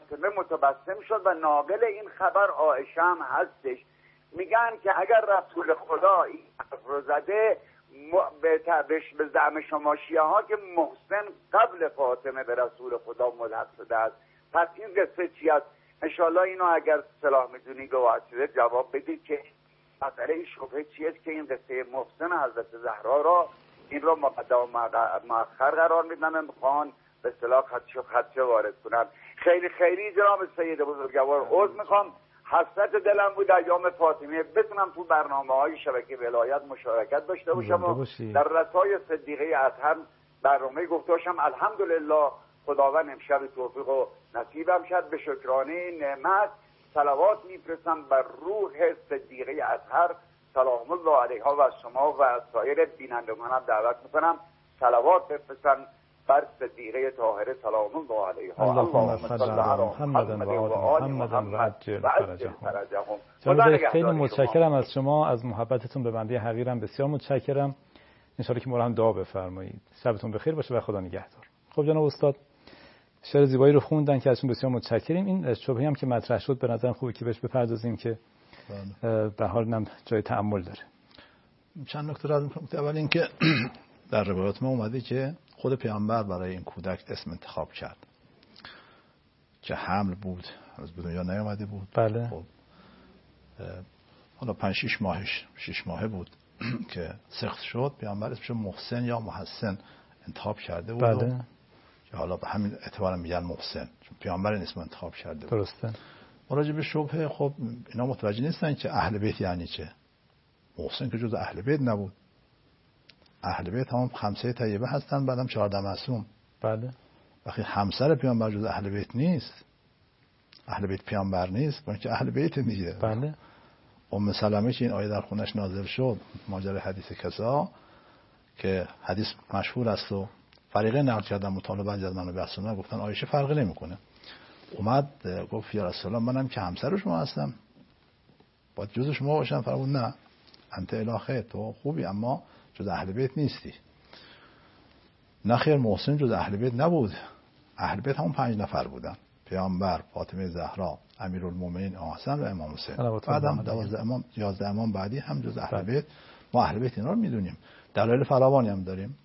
فاطمه متبسم شد و ناقل این خبر عایشه هم هستش. میگن که اگر رسول خدا این رو زده به به زعم شما شیعه ها که محسن قبل فاطمه به رسول خدا ملحق شده است، پس این قصه چی است؟ انشالله اینو اگر صلاح میدونی به واسطه جواب بدید که مسئله این شبهه چیست که این قصه محسن حضرت زهرا را این را مقدم و مؤخر قرار میدن، میخوان به اصطلاح خدشه خدشه وارد کنن. خیلی خیلی جناب سید بزرگوار عذر میخوام، حسرت دلم بود ایام فاطمه بتونم تو برنامه های شبکه ولایت مشارکت داشته باشم و در رسای صدیقه اطهر برنامه گفته باشم. الحمدلله خداوند امشب توفیق و نصیبم شد. به شکرانه نعمت صلوات میفرستم بر روح صدیقه اطهر سلام الله علیها و شما و سایر بینندگانم دعوت میکنم صلوات بفرستن بر صدیقه طاهره سلام الله علیها. اللهم صل علی محمد و آل محمد و عجل فرجهم. جناب خیلی متشکرم از شما، از محبتتون به بنده حقیرم بسیار متشکرم. ان شاء الله که ما رو هم دعا بفرمایید. شبتون بخیر باشه و خدا نگهدار. خب جناب استاد شعر زیبایی رو خوندن که ازشون بسیار متشکریم. این شبهه‌ای هم که مطرح شد به نظر خوبه که بهش بپردازیم که به حال هم جای تأمل داره. چند نکته را نکته اول این که در روایات ما اومده که خود پیامبر برای این کودک اسم انتخاب کرد که حمل بود، از به دنیا نیامده بود. بله. خب حالا پنج شش ماهش شش ماهه بود که سخت شد، پیامبر اسمش محسن یا محسن انتخاب کرده بود. بله. که حالا به همین اعتبار میگن محسن چون پیامبر این اسم انتخاب کرده بود. درسته. راجع به شبهه خب اینا متوجه نیستن که اهل بیت یعنی چه. محسن که جز اهل بیت نبود. اهل بیت هم خمسه طیبه هستن، بعدم چهارده معصوم. بله. وقتی همسر پیامبر جز اهل بیت نیست، اهل بیت پیامبر نیست، بلکه اهل بیت دیگه. بله. ام سلمه که این آیه در خونش نازل شد، ماجرای حدیث کسا که حدیث مشهور است و فریقه نقل کردن مطالبه از منابع سنت، گفتن عایشه فرقی نمیکنه. اومد گفت یا رسول الله منم که همسر شما هستم، باید جز شما باشم. فرمود نه انت الاخه، تو خوبی اما جز اهل بیت نیستی. نه خیر، محسن جز اهل بیت نبود. اهل بیت همون پنج نفر بودن: پیامبر، فاطمه زهرا، امیرالمومنین حسن و امام حسین. بعدم دوازده امام یازده امام بعدی هم جز اهل بیت. ما اهل بیت اینا رو میدونیم، دلایل فراوانی هم داریم.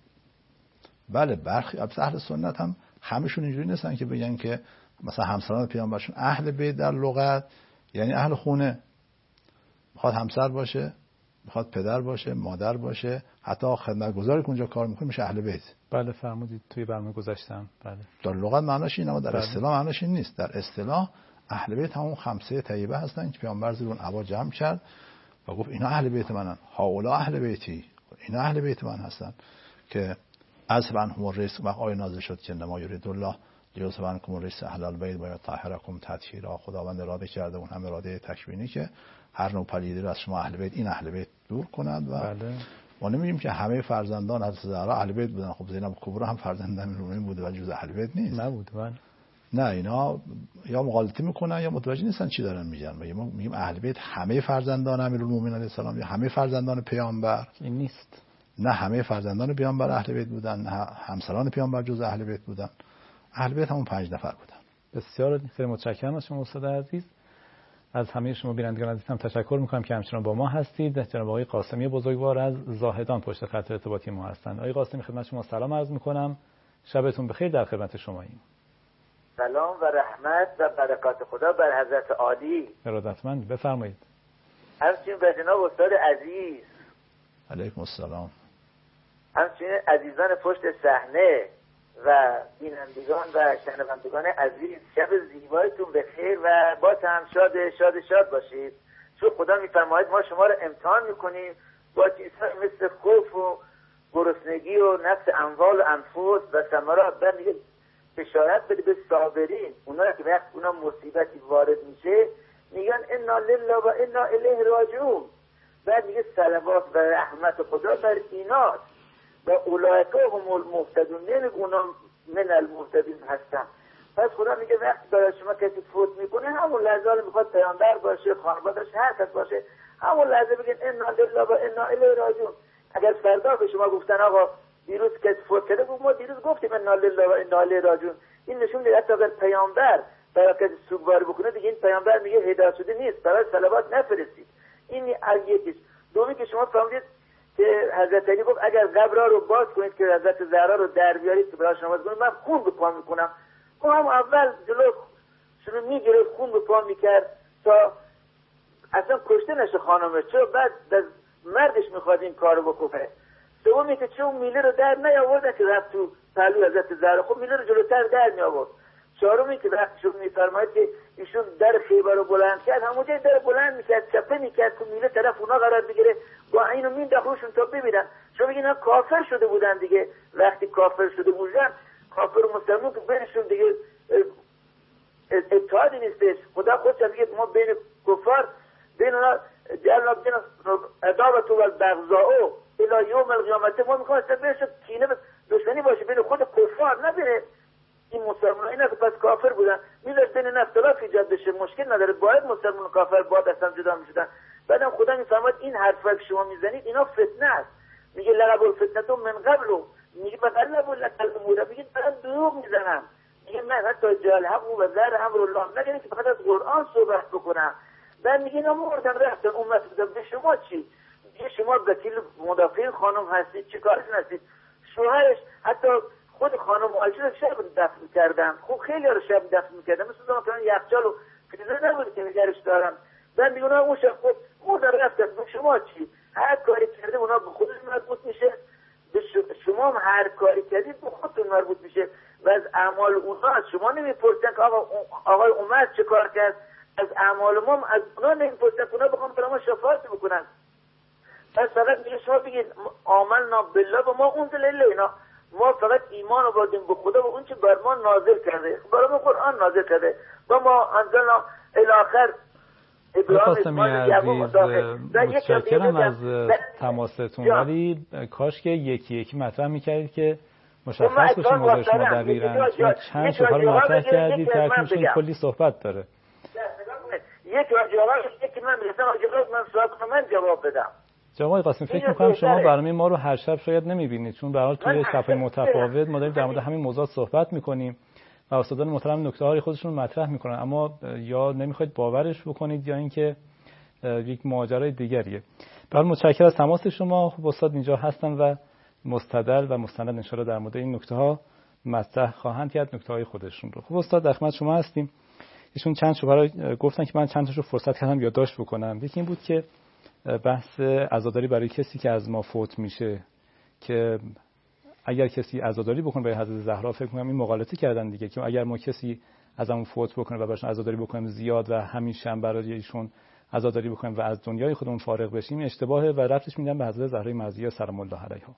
بله برخی از اهل سنت هم همشون اینجوری نیستن که بگن که مثلا همسران پیامبرشون اهل بیت در لغت یعنی اهل خونه. میخواد همسر باشه، میخواد پدر باشه، مادر باشه، حتی خدمتگزاری که اونجا کار میکنه میشه اهل بیت. بله فرمودید توی برنامه گذاشتم. بله. در لغت معناش اینه، اما در اصطلاح معناش این نیست. در اصطلاح اهل بیت همون خمسه طیبه هستن که پیامبر زیر اون عبا جمع کرد و گفت اینا اهل بیت منن، هاولا اهل بیتی، اینا اهل بیت من هستن که اصلا هم الرزق. و آیه نازل شد که نما یرید الله لیذهب عنکم الرجس اهل البیت و یطهرکم تطهیرا. خداوند اراده کرده، اون هم اراده تکوینی، که هر نوع پلیدی رو از شما اهل بیت، این اهل بیت دور کند. و بله. ما نمیگیم که همه فرزندان حضرت زهرا اهل بیت بودن. خب زینب کبرا هم فرزند امیرالمومنین بوده ولی جز اهل بیت نیست. نبود. بله. نه اینا یا مغالطه میکنن یا متوجه نیستن چی دارن میگن. ما میگیم اهل بیت همه فرزندان امیرالمومنین علیه السلام یا همه فرزندان پیامبر. این نیست. نه همه فرزندان پیامبر اهل بیت بودن، نه همسران پیامبر جز اهل بیت بودن. اهل بیت همون پنج نفر بودن. بسیار خیلی متشکرم از شما استاد عزیز. از همه شما بینندگان عزیزم تشکر میکنم که همچنان با ما هستید. جناب آقای قاسمی بزرگوار از زاهدان پشت خط ارتباطی ما هستند. آقای قاسمی خدمت شما سلام عرض میکنم. شبتون بخیر، در خدمت شماییم. سلام و رحمت و برکات خدا بر حضرت عالی. ارادتمند، بفرمایید. همچنین به جناب استاد عزیز. علیکم السلام. همچنین عزیزان پشت صحنه و بینندگان و شنوندگان عزیز، شب زیبایتون بخیر و با هم شاد شاد شاد باشید. چون خدا میفرماید ما شما رو امتحان میکنیم با چیزهایی مثل خوف و گرسنگی و نقص اموال و انفس و ثمرات. بعد میگه بشارت بده به صابرین، اونا که وقت اونا مصیبتی وارد میشه میگن انا لله و انا الیه راجعون. بعد میگه صلوات و رحمت خدا بر ایناست و اولئک هم المهتدون، نمیگه اونا من المهتدین هستن. پس خدا میگه وقتی برای شما کسی فوت میکنه همون لحظه میخواد پیامبر باشه، خانواده‌اش هر کس باشه، همون لحظه بگین انا لله و انا الیه راجعون. اگر فردا به شما گفتن آقا دیروز کسی فوت کرده، ما دیروز گفتیم انا لله و انا الیه راجعون، این نشون میده حتی اگر پیامبر برای کسی سوگواری بکنه دیگه این پیامبر میگه هدایت شده نیست، برای صلوات نفرستید. این از یکیش. دومی که شما فهمیدید که حضرت علی گفت اگر قبر رو باز کنید که حضرت زهرا رو در بیارید که براش نماز کنید، من خون به پا میکنم. اون هم اول جلو شروع میگیره خون به پا میکرد تا اصلا کشته نشه خانمه، چون بعد از مردش میخواد این کارو بکنه. دومی که چون میله رو در نیاوردن که رفت تو پهلوی حضرت زهرا، خب میله رو جلوتر در می آورد. چهارمی که وقتشون میفرماید که ایشون در خیبر رو بلند کرد، همونجا در بلند میکرد چپه میکرد که میله طرف اونا قرار بگیره، با اینو مینداختشون تا ببینن. شما بگین اینا کافر شده بودن دیگه. وقتی کافر شده بودن، کافر و مسلمان که بینشون دیگه اتحادی نیستش. خدا خودش میگه ما بین کفار بین اونا جعلنا بین عداوة و البغضاء الی یوم القیامت، ما میخوایم اصلا بینشون کینه دشمنی باشه بین خود کفار، نه بین این مسلمان. اینا که پس کافر بودن، میذاشت بین اینا اختلاف ایجاد بشه، مشکل نداره، باید مسلمان و کافر باید اصلا جدا میشدن. بعدم خدا میفرماید این حرفا که شما میزنید اینا فتنه است. میگه لقب الفتنه من قبل، میگه بغلب لك الامور، میگه من دروغ میزنم، میگه من حتی جال حق و ذر امر الله، نگه که فقط از قرآن صحبت بکنم. بعد میگه اینا مردن رفتن امت بودن، به شما چی؟ میگه شما وکیل مدافع خانم هستید، چی کارشون هستید؟ شوهرش حتی خود خانم عایشه رو شب دفن کردن. خب خیلی ها رو شب دفن میکردن، مثل زمان کنن یخچال و فریزر نبود که نگرش دارن. بعد میگه اونا اون شب خود مردن رفتن، به شما چی؟ هر کاری کرده اونا به خودش مربوط میشه، به شما هم هر کاری کردید به خودتون مربوط میشه و از اعمال اونها از شما نمیپرسن که آقا آقای عمر چه کار کرد، از اعمال ما هم از اونا نمیپرسن که اونا بخوام برای ما شفاعت بکنن. پس فقط میگه شما بگید آمنا بالله و ما انزل الینا، ما فقط ایمان آوردیم به خدا و اون چه بر ما نازل کرده، برای ما قرآن نازل کرده. و ما انزلنا الاخر قاسمی عزیز، متشکرم از تماستون، ولی کاش که یکی یکی مطرح میکردید که مشخص بشه موضوع شما دقیقاً، چون چند شبه رو مطرح کردید ترکیبشون کلی صحبت داره. یک راجعات یکی من میرسم راجعات من سوال من جواب بدم. جناب قاسمی فکر می‌کنم شما برنامه ما رو هر شب شاید نمی‌بینید، چون به هر حال توی شب‌های متفاوت ما داریم در مورد همین موضوع صحبت می‌کنیم و استادان محترم نکته‌های خودشون رو مطرح می‌کنن، اما یا نمی‌خواید باورش بکنید یا اینکه یک ماجرای دیگریه. به هر حال متشکرم از تماس شما. خب استاد اینجا هستن و مستدل و مستند ان شاءالله در مورد این نکته‌ها مطرح خواهند کرد، نکته‌های خودشون رو. خب استاد در خدمت شما هستیم. ایشون چند شبه رو گفتن که من چند تاشو فرصت کردم یادداشت بکنم. یکی این بود که بحث عزاداری برای کسی که از ما فوت میشه، که اگر کسی عزاداری بکنه برای حضرت زهرا، فکر کنم این مغالطه کردن دیگه، که اگر ما کسی ازمون فوت بکنه و براشون عزاداری بکنیم زیاد و همیشه هم برای ایشون عزاداری بکنیم و از دنیای خودمون فارغ بشیم، اشتباهه و ربطش میدن به حضرت زهرا مزیه سلام الله علیها.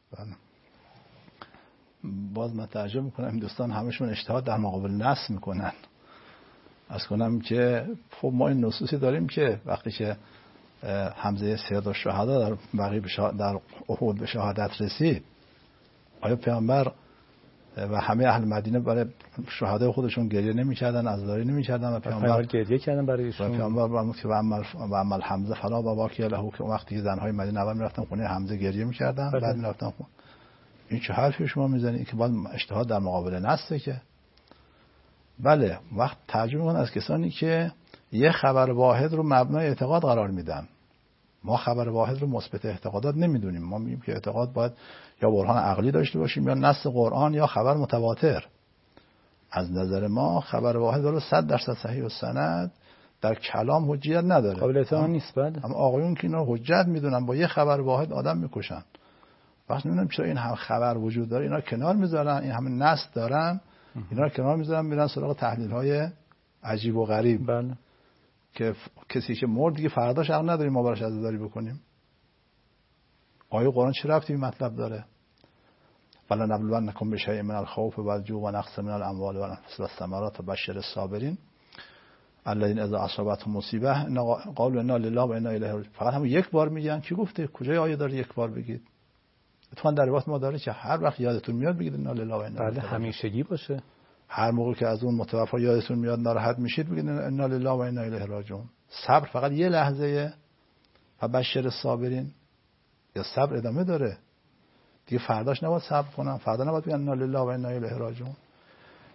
باز من تعجب میکنم این دوستان همشون اجتهاد در مقابل نص میکنن. از کنم که خب ما این نصوصی داریم که وقتی که حمزه سید الشهدا در بقیه در احد به شهادت رسید، آیا پیامبر و همه اهل مدینه برای شهدای خودشون گریه نمی‌کردن، عزاداری نمی‌کردن و پیامبر گریه کردن برای ایشون؟ پیامبر فرمود که و عمل و عمل حمزه فلا و باقی له، که وقتی زن‌های مدینه اول می‌رفتن خونه حمزه گریه می‌کردن، بعد می‌رفتن خونه. این چه حرفی شما می‌زنید که باید اجتهاد در مقابل نصه؟ که بله، وقت تعجب می‌کنم از کسانی که یه خبر واحد رو مبنای اعتقاد قرار میدن. ما خبر واحد رو مثبت اعتقادات نمیدونیم. ما میگیم که اعتقاد باید یا برهان عقلی داشته باشیم یا نص قرآن یا خبر متواتر. از نظر ما خبر واحد رو صد درصد صحیح و سند در کلام حجیت نداره، قابل اعتماد نیست. بعد اما آقایون که اینا حجت میدونن، با یه خبر واحد آدم میکشن. وقت نمیدونم چرا این هم خبر وجود داره، اینا کنار میذارن، این همه نص دارن، اینا کنار میذارن، میرن سراغ تحلیل های عجیب و غریب. بله. که کسی که مرد دیگه فرداش حق نداریم ما براش عزاداری بکنیم. آیه قرآن چه ربطی به مطلب داره؟ ولا نبلونکم بشیء من الخوف والجوع ونقص من الاموال والانفس والثمرات وبشر الصابرین الذین اذا اصابتهم مصیبه قالوا انا لله و انا الیه راجعون. فقط هم یک بار میگن. کی گفته؟ کجای آیه داره یک بار بگید؟ اتفاقا در روایت ما داره که هر وقت یادتون میاد بگید انا لله و انا الیه راجعون. همیشگی باشه. هر موقع که از اون متوفا یادتون میاد ناراحت میشید بگید انا لله و انا الیه راجعون. صبر فقط یه لحظه. و بشر الصابرین، یا صبر ادامه داره دیگه، فرداش نباید صبر کنم، فردا نباید بگن انا لله و انا الیه راجعون.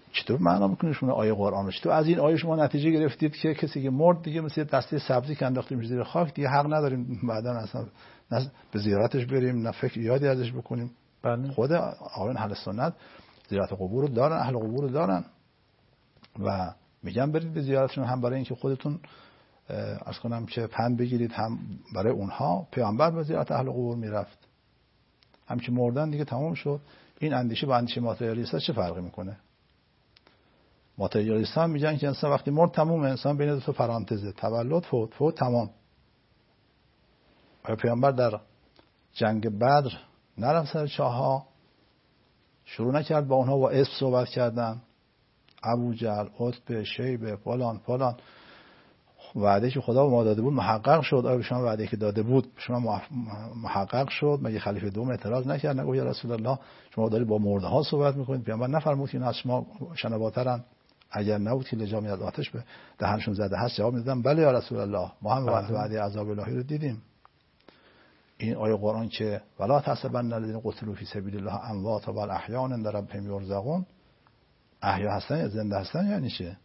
چطور معنا میکنید شما آیه قرآن رو؟ چطور از این آیه شما نتیجه گرفتید که کسی که مرد دیگه مثل دسته سبزی که انداختیم زیر خاک دیگه حق نداریم بعداً اصلا نه به زیارتش بریم نه فکر یادی ازش بکنیم؟ بله. خود آقایان اهل سنت زیارت قبور رو دارن، اهل قبور رو دارن و میگن برید به زیارتشون، هم برای اینکه خودتون عرض کنم که پند بگیرید، هم برای اونها. پیامبر به زیارت اهل قبور میرفت، هم که مردن دیگه تمام شد. این اندیشه با اندیشه ماتریالیستا چه فرقی میکنه؟ ماتریالیستا میگن که انسان وقتی مرد تمومه، انسان بین دو تا پرانتزه، تولد فوت، فوت تمام. آیا پیامبر در جنگ بدر نرفت سر چاه‌ها، شروع نکرد با اونها با اسم صحبت کردن؟ ابو جهل، عتبه، شیبه، فلان فلان، وعده که خدا به ما داده بود محقق شد. آیا شما وعده که داده بود شما محقق شد؟ مگه خلیفه دوم اعتراض نکرد نگو یا رسول الله شما دارید با مرده ها صحبت میکنید؟ پیامبر نفرمود که اینا از شما شنواترن؟ اگر نبود که لجامی از آتش به دهنشون زده هست جواب میدادن بله یا رسول الله، ما هم وعده عذاب الهی رو دیدیم. این آیه قرآن که ولا تحسبن الذین قتلوا فی سبیل الله امواتا بل احیاء عند ربهم یرزقون، احیا هستن یا زنده هستن یعنی چه؟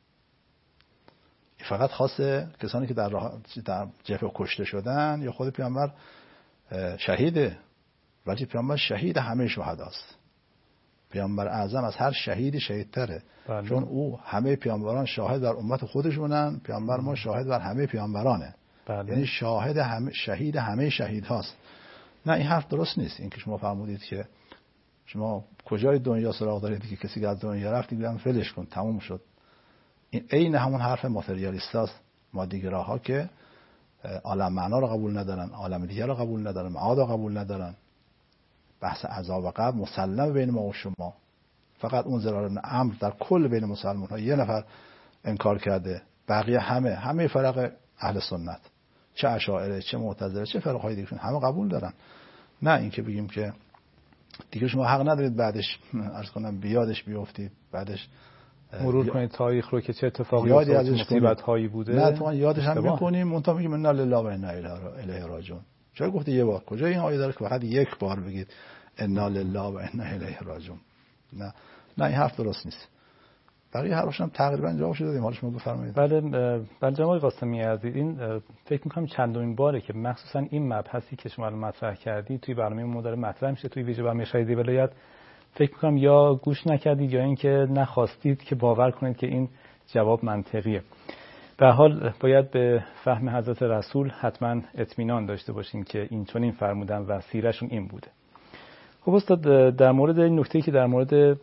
فقط خاصه کسانی که در, راه در جبهه کشته شدن یا خود پیامبر شهیده؟ ولی پیامبر شهید همه شهداست. پیامبر اعظم از هر شهیدی شهیدتره. بله. چون او همه پیامبران شاهد بر امت خودشونن، پیامبر ما شاهد بر همه پیامبرانه. بله. یعنی شاهد همه، شهید همه شهید هاست. نه این حرف درست نیست. این که شما فرمودید که شما کجای دنیا سراغ دارید که کسی که از دنیا رفت دیگه فلش کن تموم شد. این عین همون حرف ماتریالیستاست، مادیگراها که عالم معنا رو قبول ندارن، عالم دیگر رو قبول ندارن، معاد رو قبول ندارن. بحث عذاب قبر مسلم بین ما و شما. فقط اون ضرار امر در کل بین مسلمان ها یه نفر انکار کرده، بقیه همه همه فرق اهل سنت، چه اشاعره چه معتزله چه فرق های دیگه همه قبول دارن. نه اینکه بگیم که دیگه شما حق ندارید بعدش عرض کنم بیادش بیافتید، بعدش مرور کنید تاریخ رو که چه اتفاقی افتاد، مصیبت هایی بوده. نه تو یادش هم میکنیم، منتها میگیم انا لله و انا الیه راجعون. چرا گفته یه بار؟ کجا این آیه داره که فقط یک بار بگید انا لله و انا الیه راجعون؟ نه نه این حرف درست نیست. بقیه حرفش هم تقریبا جواب شده دادیم. حالا شما بفرمایید. بله بله جناب قاسمی عزیز، این فکر می‌کنم چندمین باره که مخصوصا این مبحثی که شما مطرح کردید توی برنامه ما داره مطرح میشه، توی ویژه برنامه شهیدی ولایت. فکر می‌کنم یا گوش نکردید یا اینکه نخواستید که باور کنید که این جواب منطقیه. به هر حال باید به فهم حضرت رسول حتما اطمینان داشته باشین که این چون این فرمودن و سیرشون این بوده. خب استاد، در مورد این نکته‌ای که در مورد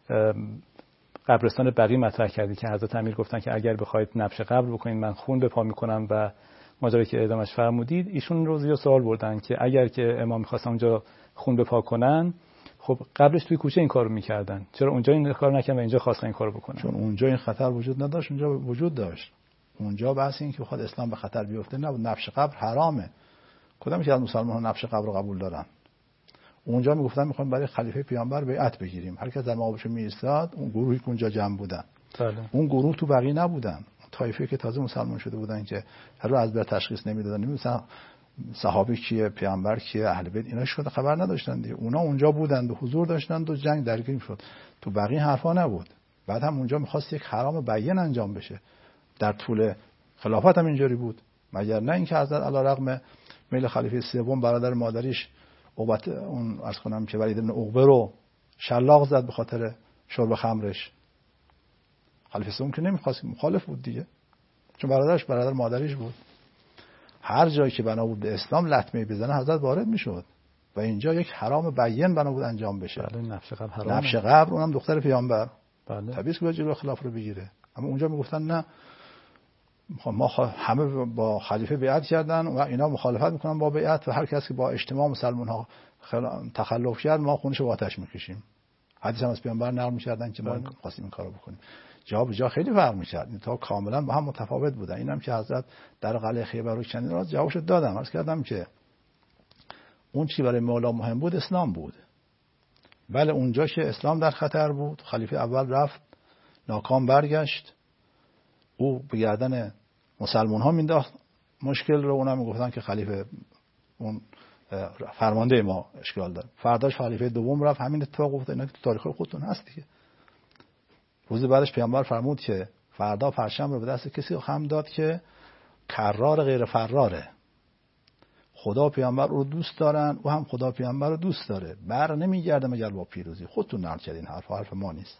قبرستان بقیع مطرح کردی که حضرت امیر گفتن که اگر بخواید نبش قبر بکنید من خون به پا میکنم و ماجرایی که ادامش فرمودید، ایشون رو زیر سوال بردن که اگر که امام می‌خواستن اونجا خون به پا کنن، خب قبلش توی کوچه این کارو میکردن، چرا اونجا این کارو نکردن و اینجا خواستن این کارو بکنن؟ چون اونجا این خطر وجود نداشت، اونجا وجود داشت. اونجا بحث این که بخواد اسلام به خطر بیفته نبود. نبش قبر حرامه. کدام یکی از مسلمان‌ها نبش قبر رو قبول دارن؟ اونجا میگفتن میخوایم برای خلیفه پیامبر بیعت بگیریم. هر کس در مقابلش میایستاد، اون گروهی که اونجا جمع بودن، بله. اون گروه تو بقیه نبودن. طایفه که تازه مسلمان شده بودن که هر رو از بر تشخیص نمیدادن، نمیدونن صحابه کیه، پیامبر کیه، اهل بیت، اینا شده خبر نداشتن دیگه. اونا اونجا بودن و حضور داشتن و جنگ درگیر شد. تو بقیه حرفا نبود. بعد هم اونجا میخواست یک حرام بیان انجام بشه. در طول خلافت هم اینجوری بود. مگر نه اینکه حضرت علیرغم میل خلیفه سوم برادر مادریش عقبت اون عرض کنم که ولید بن عقبه رو شلاق زد به خاطر شرب خمرش. خلیفه سوم که نمیخواست، مخالف بود دیگه، چون برادرش برادر مادریش بود. هر جایی که بنا بود به اسلام لطمه بزنه حضرت وارد میشد و اینجا یک حرام بیان بنا بود انجام بشه. بله نفش قبر حرام. نفش قبر اونم دختر پیامبر. بله. طبیعیه که جلوی خلاف رو بگیره. اما اونجا میگفتن نه، ما همه با خلیفه بیعت کردن و اینا مخالفت میکنن با بیعت و هر کسی که با اجتماع مسلمان ها تخلف کرد ما خونش رو آتش میکشیم. حدیث هم از پیامبر نقل میکردن که ما خواستیم این کارو بکنیم. جا به جا خیلی فرق میکرد، تا کاملا با هم متفاوت بودن. اینم که حضرت در قلعه خیبر رو چندین راز جوابش دادم، عرض کردم که اون چی برای مولا مهم بود اسلام بود. بله اونجا که اسلام در خطر بود، خلیفه اول رفت ناکام برگشت، او به گردن مسلمان ها مینداخت مشکل رو. اونا میگفتن که خلیفه اون فرمانده ما اشکال داره. فرداش خلیفه دوم رفت همین اتفاق افتاد. اینا که تو تاریخ خودتون هست دیگه. روز بعدش پیامبر فرمود که فردا پرچم رو به دست کسی خواهم داد که کرار غیر فراره. خدا پیامبر رو دوست دارن، او هم خدا پیامبر رو دوست داره. بر نمیگرده مگر با پیروزی. خودتون نقل کردین، حرف حرف ما نیست.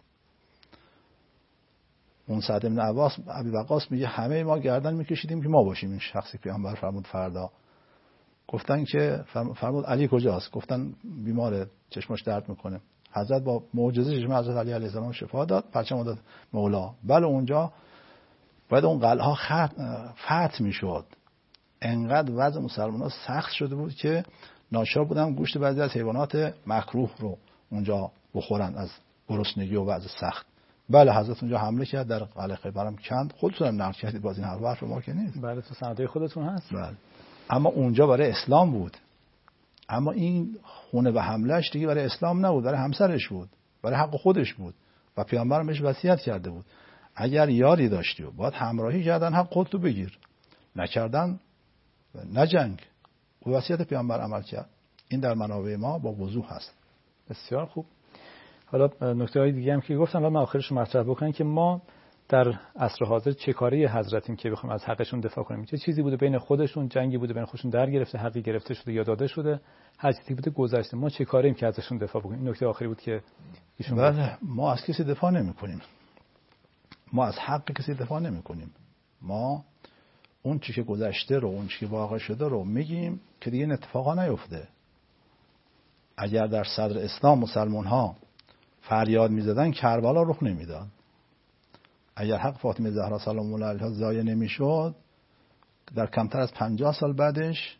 اون سعد بن عباس ابی وقاص میگه همه ما گردن میکشیدیم که ما باشیم این شخصی. پیامبر فرمود فردا. گفتن که فرمود علی کجاست؟ گفتن بیماره، چشمش درد میکنه. حضرت با معجزه چشم حضرت علی علیه السلام شفا داد، پرچم داد مولا. بله اونجا باید اون قلعه ها فتح میشد. انقدر وضع مسلمان‌ها سخت شده بود که ناچار بودن گوشت بعضی از حیوانات مکروه رو اونجا بخورن از گرسنگی و وضع سخت. بله حضرت اونجا حمله کرد، در قلعه خیبر هم کند. خودتون هم نقل کردید، باز این حرف ما که نیست. بله تو سندهای خودتون هست. بله. اما اونجا برای اسلام بود. اما این خونه و حملهش دیگه برای اسلام نبود، برای همسرش بود، برای حق خودش بود و پیامبر بهش وصیت کرده بود اگر یاری داشتی و باید همراهی کردن حق خودتو بگیر، نکردن نجنگ. و وصیت پیامبر عمل کرد. این در منابع ما با وضوح هست. بسیار خوب. حالا نکته های دیگه هم که گفتم و من آخرش رو مطرح بکنم که ما در عصر حاضر چه کاری حضرتیم که بخوایم از حقشون دفاع کنیم. چه چیزی بوده بین خودشون، جنگی بوده بین خودشون در گرفته، حقی گرفته شده یا داده شده، هر چیزی بوده گذشته. ما چه کاریم که ازشون دفاع بکنیم؟ این نکته آخری بود که ایشون بله. ما از کسی دفاع نمی‌کنیم. ما از حق کسی دفاع نمی‌کنیم. ما اون چیزی که گذشته رو، اون چیزی که واقع شده رو میگیم که دیگه این اتفاقا نیفته. اگر در صدر اسلام مسلمان‌ها فریاد می‌زدن کربلا رخ نمیداد. اگر حق فاطمه زهرا سلام الله علیها ضایع نمیشد، در کمتر از پنجاه سال بعدش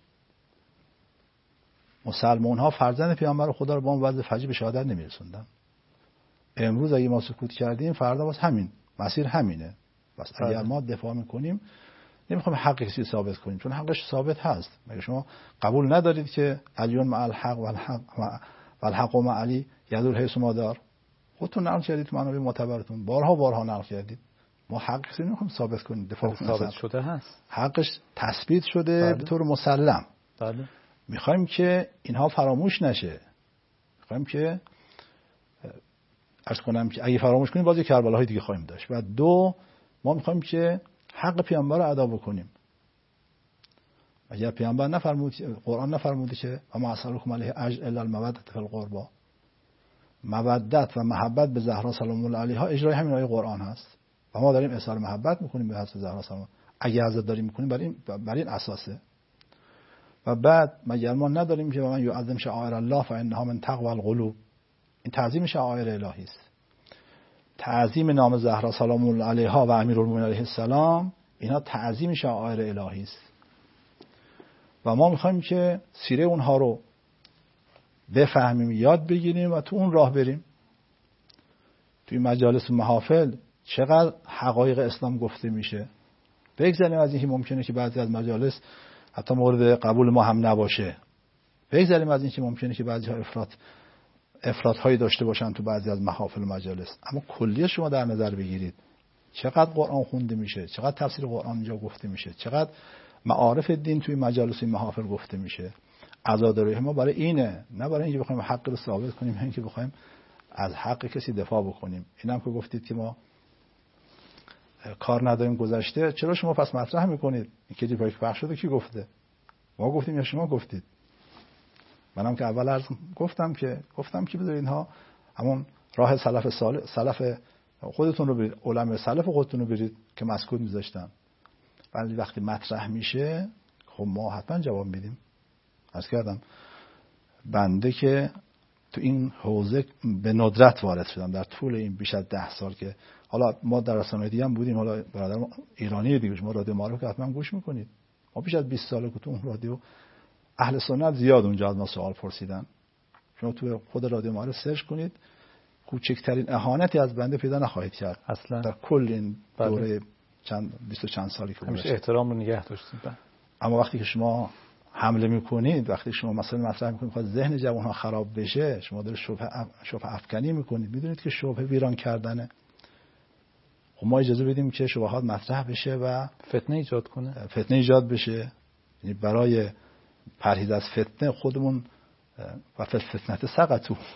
مسلمان‌ها فرزند پیامبر خدا رو با اون وضع فجیع به شهادت نمی‌رسوندن. امروز اگه ما سکوت کردیم، فردا باز همین مسیر همینه. بس اگر ما دفاع می‌کنیم نمی‌خوایم حق کسی ثابت کنیم، چون حقش ثابت هست. مگه شما قبول ندارید که علیون مع الحق و الحق و الحق مع علی یدور حیث ما دار؟ خودتون نقل کردید تو منابع معتبرتون، بارها بارها نقل کردید. ما حق کسی نمی‌خوایم ثابت کنیم، دفاع کنیم. ثابت شده هست. حقش تثبیت شده بله. به طور مسلم. بله. می‌خوایم که اینها فراموش نشه. می‌خوایم که عرض کنم که اگه فراموش کنیم باز کربلاهای دیگه خواهیم داشت. و دو، ما می‌خوایم که حق پیامبر رو ادا بکنیم. اگر پیامبر نفرمود، قرآن نفرموده که اما اسالکم علیه اجر الا المودة فی القربى، مودت و محبت به زهرا سلام الله علیها اجرای همین آیه قرآن هست و ما داریم اظهار محبت میکنیم به حضرت زهرا سلام. اگه حضرت داریم میکنیم برای این برای این اساسه. و بعد مگر ما نداریم که من یعظم شعائر الله فانها من تقوی القلوب، این تعظیم شعائر الهی است. تعظیم نام زهرا سلام الله علیها و امیرالمومنین علیه السلام، اینا تعظیم شعائر الهی است. و ما میخوایم که سیره اونها رو بفهمیم، یاد بگیریم و تو اون راه بریم. توی مجالس و محافل چقدر حقایق اسلام گفته میشه. بگذاریم از اینکه ممکنه که بعضی از مجالس حتی مورد قبول ما هم نباشه. بگذاریم از اینکه ممکنه که بعضی ها افراط افراط هایی داشته باشن تو بعضی از محافل و مجالس. اما کلیه شما در نظر بگیرید. چقدر قرآن خونده میشه، چقدر تفسیر قرآن اینجا گفته میشه، چقدر معارف دین توی مجالس و محافل گفته میشه. عزاداری ما برای اینه، نه برای اینکه بخوایم حق رو ثابت کنیم، اینکه بخوایم از حق کسی دفاع بکنیم. اینم که گفتید که ما کار نداریم گذشته، چرا شما پس مطرح میکنید؟ این که دیپایی پخش شده کی گفته؟ ما گفتیم یا شما گفتید؟ منم که اول عرض گفتم که گفتم که بذارید اینها همون راه سلف صالح سلف خودتون رو برید، علمای سلف خودتون رو برید که مسکوت میذاشتن. ولی وقتی مطرح میشه خب ما حتما جواب میدیم. عرض کردم بنده که تو این حوزه به ندرت وارد شدم در طول این بیش از ده سال که حالا ما در رسانه‌های دیگه هم بودیم، حالا برادر ایرانی دیگه شما رادیو معارف که حتما گوش میکنید. ما بیش از بیست ساله که تو اون رادیو اهل سنت زیاد اونجا از ما سوال پرسیدن. شما تو خود رادیو معارف سرچ کنید، کوچکترین اهانتی از بنده پیدا نخواهید کرد اصلا در کل این دوره چند بیست و چند سالی که همیشه احترام رو نگه داشتید. اما وقتی که شما حمله میکنید، وقتی شما مثلا مطرح میکنید خواهد ذهن جوانها خراب بشه، شما داره شبهه شبهه افکنی میکنید. میدونید که شبهه ویران کردنه. خب ما اجازه بدیم که شبهات مطرح بشه و فتنه ایجاد کنه، فتنه ایجاد بشه. یعنی برای پرهیز از فتنه خودمون و فتنه سقطو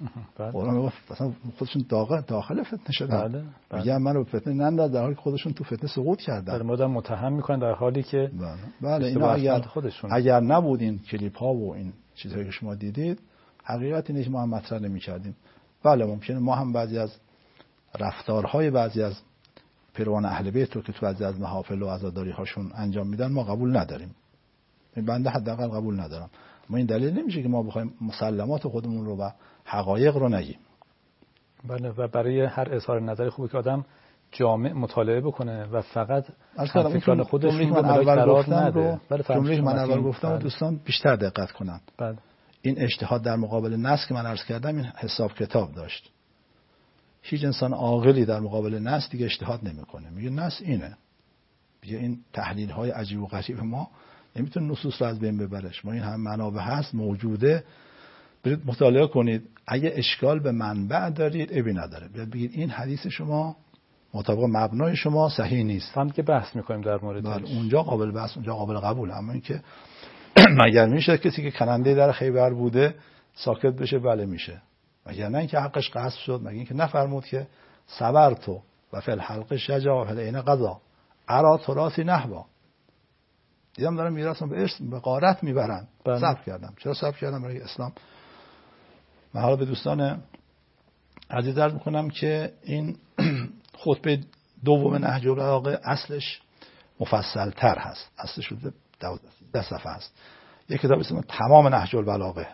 قرآن میگه مثلا خودشون داخل داخل فتنه شدن. بله. میگن منو به فتنه ننداز، در حالی که خودشون تو فتنه سقوط کردن. در مورد متهم میکنن در حالی که بله بله اینا اگر خودشون. اگر نبود این کلیپ ها و این چیزهایی که شما دیدید، حقیقت اینه که ما هم مطرح نمی‌کردیم. بله ممکنه ما هم بعضی از رفتارهای بعضی از پیروان اهل بیت رو که تو بعضی از محافل و عزاداری هاشون انجام میدن ما قبول نداریم. این بنده حداقل قبول ندارم. ما این دلیل نمیشه که ما بخوایم مسلمات خودمون رو و حقایق رو نگیم. بله و برای هر اظهار نظری خوبه که آدم جامع مطالعه بکنه و فقط فکران خودش رو برای قرار نده. بله جمله‌ای من اول گفتم دوستان بیشتر دقت کنن. بله. این اجتهاد در مقابل نص که من عرض کردم این حساب کتاب داشت. هیچ انسان عاقلی در مقابل نص دیگه اجتهاد نمیکنه. میگه نص اینه. میگه این تحلیل های عجیب و غریب ما نمیتونه نصوص رو از بین ببرش. ما این هم منابع هست موجوده، برید مطالعه کنید. اگه اشکال به منبع دارید عیبی نداره. بیاد بگید این حدیث شما مطابق مبنای شما صحیح نیست. هم که بحث میکنیم در موردش. بله اونجا قابل بحث، اونجا قابل قبول. اما اینکه مگر میشه کسی که کننده در خیبر بوده ساکت بشه؟ بله میشه. مگر نه اینکه حقش غصب شد؟ مگر اینکه نفرمود که صبرتو و فی الحلق شجاع و فی العین قضا ارا تراثی نحوا. دیدم دارم میراثم به ارث به غارت میبرن. صبر کردم. چرا صبر کردم؟ برای اسلام. من حالا به دوستان عزیز عرض میکنم که این خطبه دوم نهج البلاغه اصلش مفصل تر هست. اصلش شده دوازده صفحه است. یک کتاب اسمه تمام نهج البلاغه.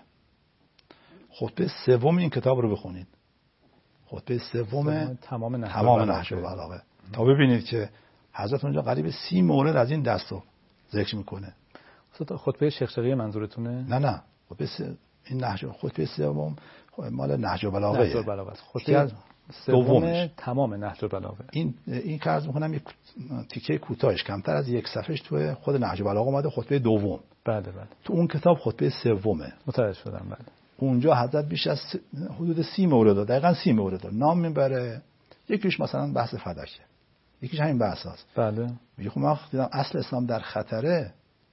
خطبه سوم این کتاب رو بخونید. خطبه سوم تمام نهج تمام نهج البلاغه تا ببینید که حضرت اونجا قریب سی مورد از این دست رو ذکر میکنه. خطبه شیخ شقیه منظورتونه؟ نه نه خطبه س... این نهج خطبه سوم مال نهج البلاغه. نهج البلاغه است. خطبه سوم تمام نهج البلاغه. این این که عرض میکنم یک تیکه کوتاهش کمتر از یک صفحهش تو خود نهج البلاغه اومده خطبه دوم. بله بله. تو اون کتاب خطبه سومه. متوجه شدم. بله. اونجا حضرت بیش از حدود سی مورد داد. دقیقاً سی مورد داد. نام میبره. یکیش مثلا بحث فداکه. یکیش همین بحث هست. بله. میگه خب من دیدم اصل اسلام در خطره.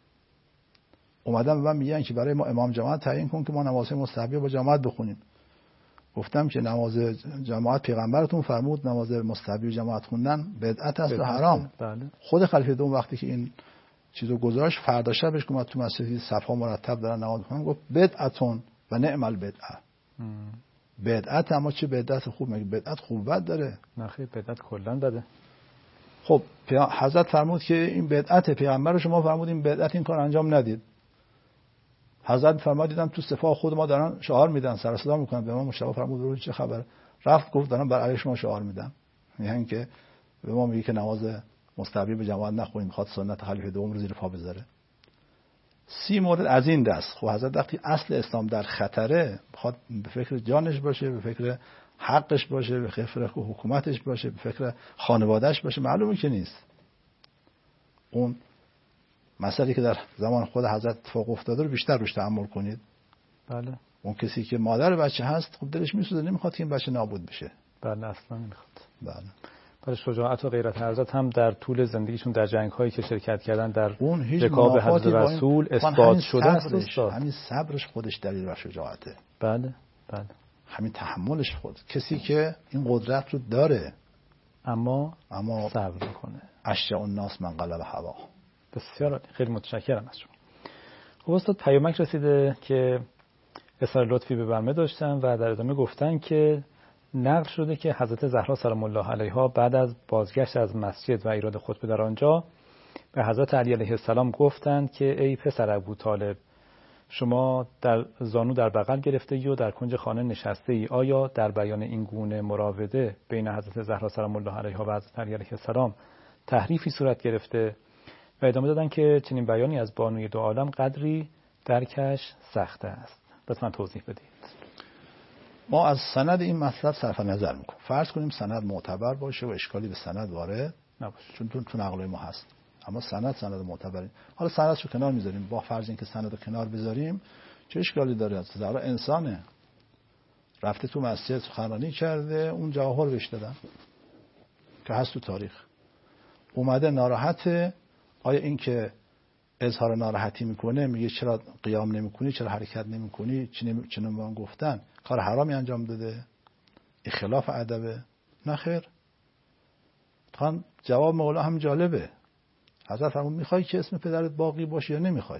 اومدم به من میگن که برای ما امام جماعت تعیین کن که ما نماز مستحبی با جماعت بخونیم. گفتم که نماز جماعت پیغمبرتون فرمود نماز مستحبی جماعت خوندن بدعت است و حرام. بله. خود خلیفه دوم وقتی که این چیزو گذاشت فردا شبش که تو مسجد صفها مرتب دارن نماز میخونن گفت بدعتون و نعم البدعه. بدعت اما چه بدعت خوب؟ مگه بدعت خوب بد داره؟ نه خیر بدعت کلا بده. خب حضرت فرمود که این بدعت، پیغمبر شما فرمود این بدعت، این کار انجام ندید. حضرت فرمود دیدم تو صفحه خود ما دارن شعار میدن، سر صدا میکنن. به ما مشتاق فرمود رو چه خبر؟ رفت گفت دارن بر علیه شما شعار میدن. میگن که به ما میگه که نماز مستحبی به جماعت نخونیم، میخواد سنت خلیفه دوم رو زیر پا بذاره. سی مورد از این دست. خب حضرت وقتی اصل اسلام در خطره، میخواد به فکر جانش باشه، به فکر حقش باشه، به فکر حکومتش باشه، به فکر خانوادهش باشه، معلومه که نیست. اون مسئله که در زمان خود حضرت اتفاق افتاده رو بیشتر روش تأمل کنید. بله. اون کسی که مادر بچه هست خب دلش میسوزه، نمیخواد که این بچه نابود بشه. بله اصلا نمیخواد. بله. برای شجاعت و غیرت حضرت هم در طول زندگیشون در جنگ‌هایی که شرکت کردن در اون رکاب حضرت رسول اثبات شده است. همین صبرش خودش دلیل بر شجاعته. بله بله. همین تحملش خود. کسی که این قدرت رو داره اما اما صبر کنه. اشجع الناس من قلب هوا. بسیار عالی. خیلی متشکرم از شما. خب استاد پیامک رسیده که اظهار لطفی به برنامه داشتن و در ادامه گفتن که نقل شده که حضرت زهرا سلام الله علیها بعد از بازگشت از مسجد و ایراد خطبه در آنجا به حضرت علی علیه السلام گفتند که ای پسر ابوطالب، شما در زانو در بغل گرفته ای و در کنج خانه نشسته ای. آیا در بیان این گونه مراوده بین حضرت زهرا سلام الله علیها و حضرت علی علیه السلام تحریفی صورت گرفته؟ و ادامه دادن که چنین بیانی از بانوی دو عالم قدری درکش سخت است. لطفاً توضیح بدید. ما از سند این مطلب صرف نظر میکنیم. فرض کنیم سند معتبر باشه و اشکالی به سند وارد نباشه، چون تو تو نقل ما هست. اما سند سند معتبره. حالا سندشو کنار میذاریم. با فرض اینکه سندو کنار بذاریم، چه اشکالی داره؟ زهرا انسانه، رفته تو مسجد سخنرانی کرده، اون جواهر بهش دادن که هست تو تاریخ. اومده ناراحته. آیا این که اظهار ناراحتی میکنه، میگه چرا قیام نمیکنی، چرا حرکت نمیکنی، چی نمی... چی نمی... گفتن کار حرامی انجام داده؟ این خلاف ادبه؟ نه خیر. تا جواب مولا هم جالبه. حضرت فرمود میخوای که اسم پدرت باقی باشه یا نمیخوای؟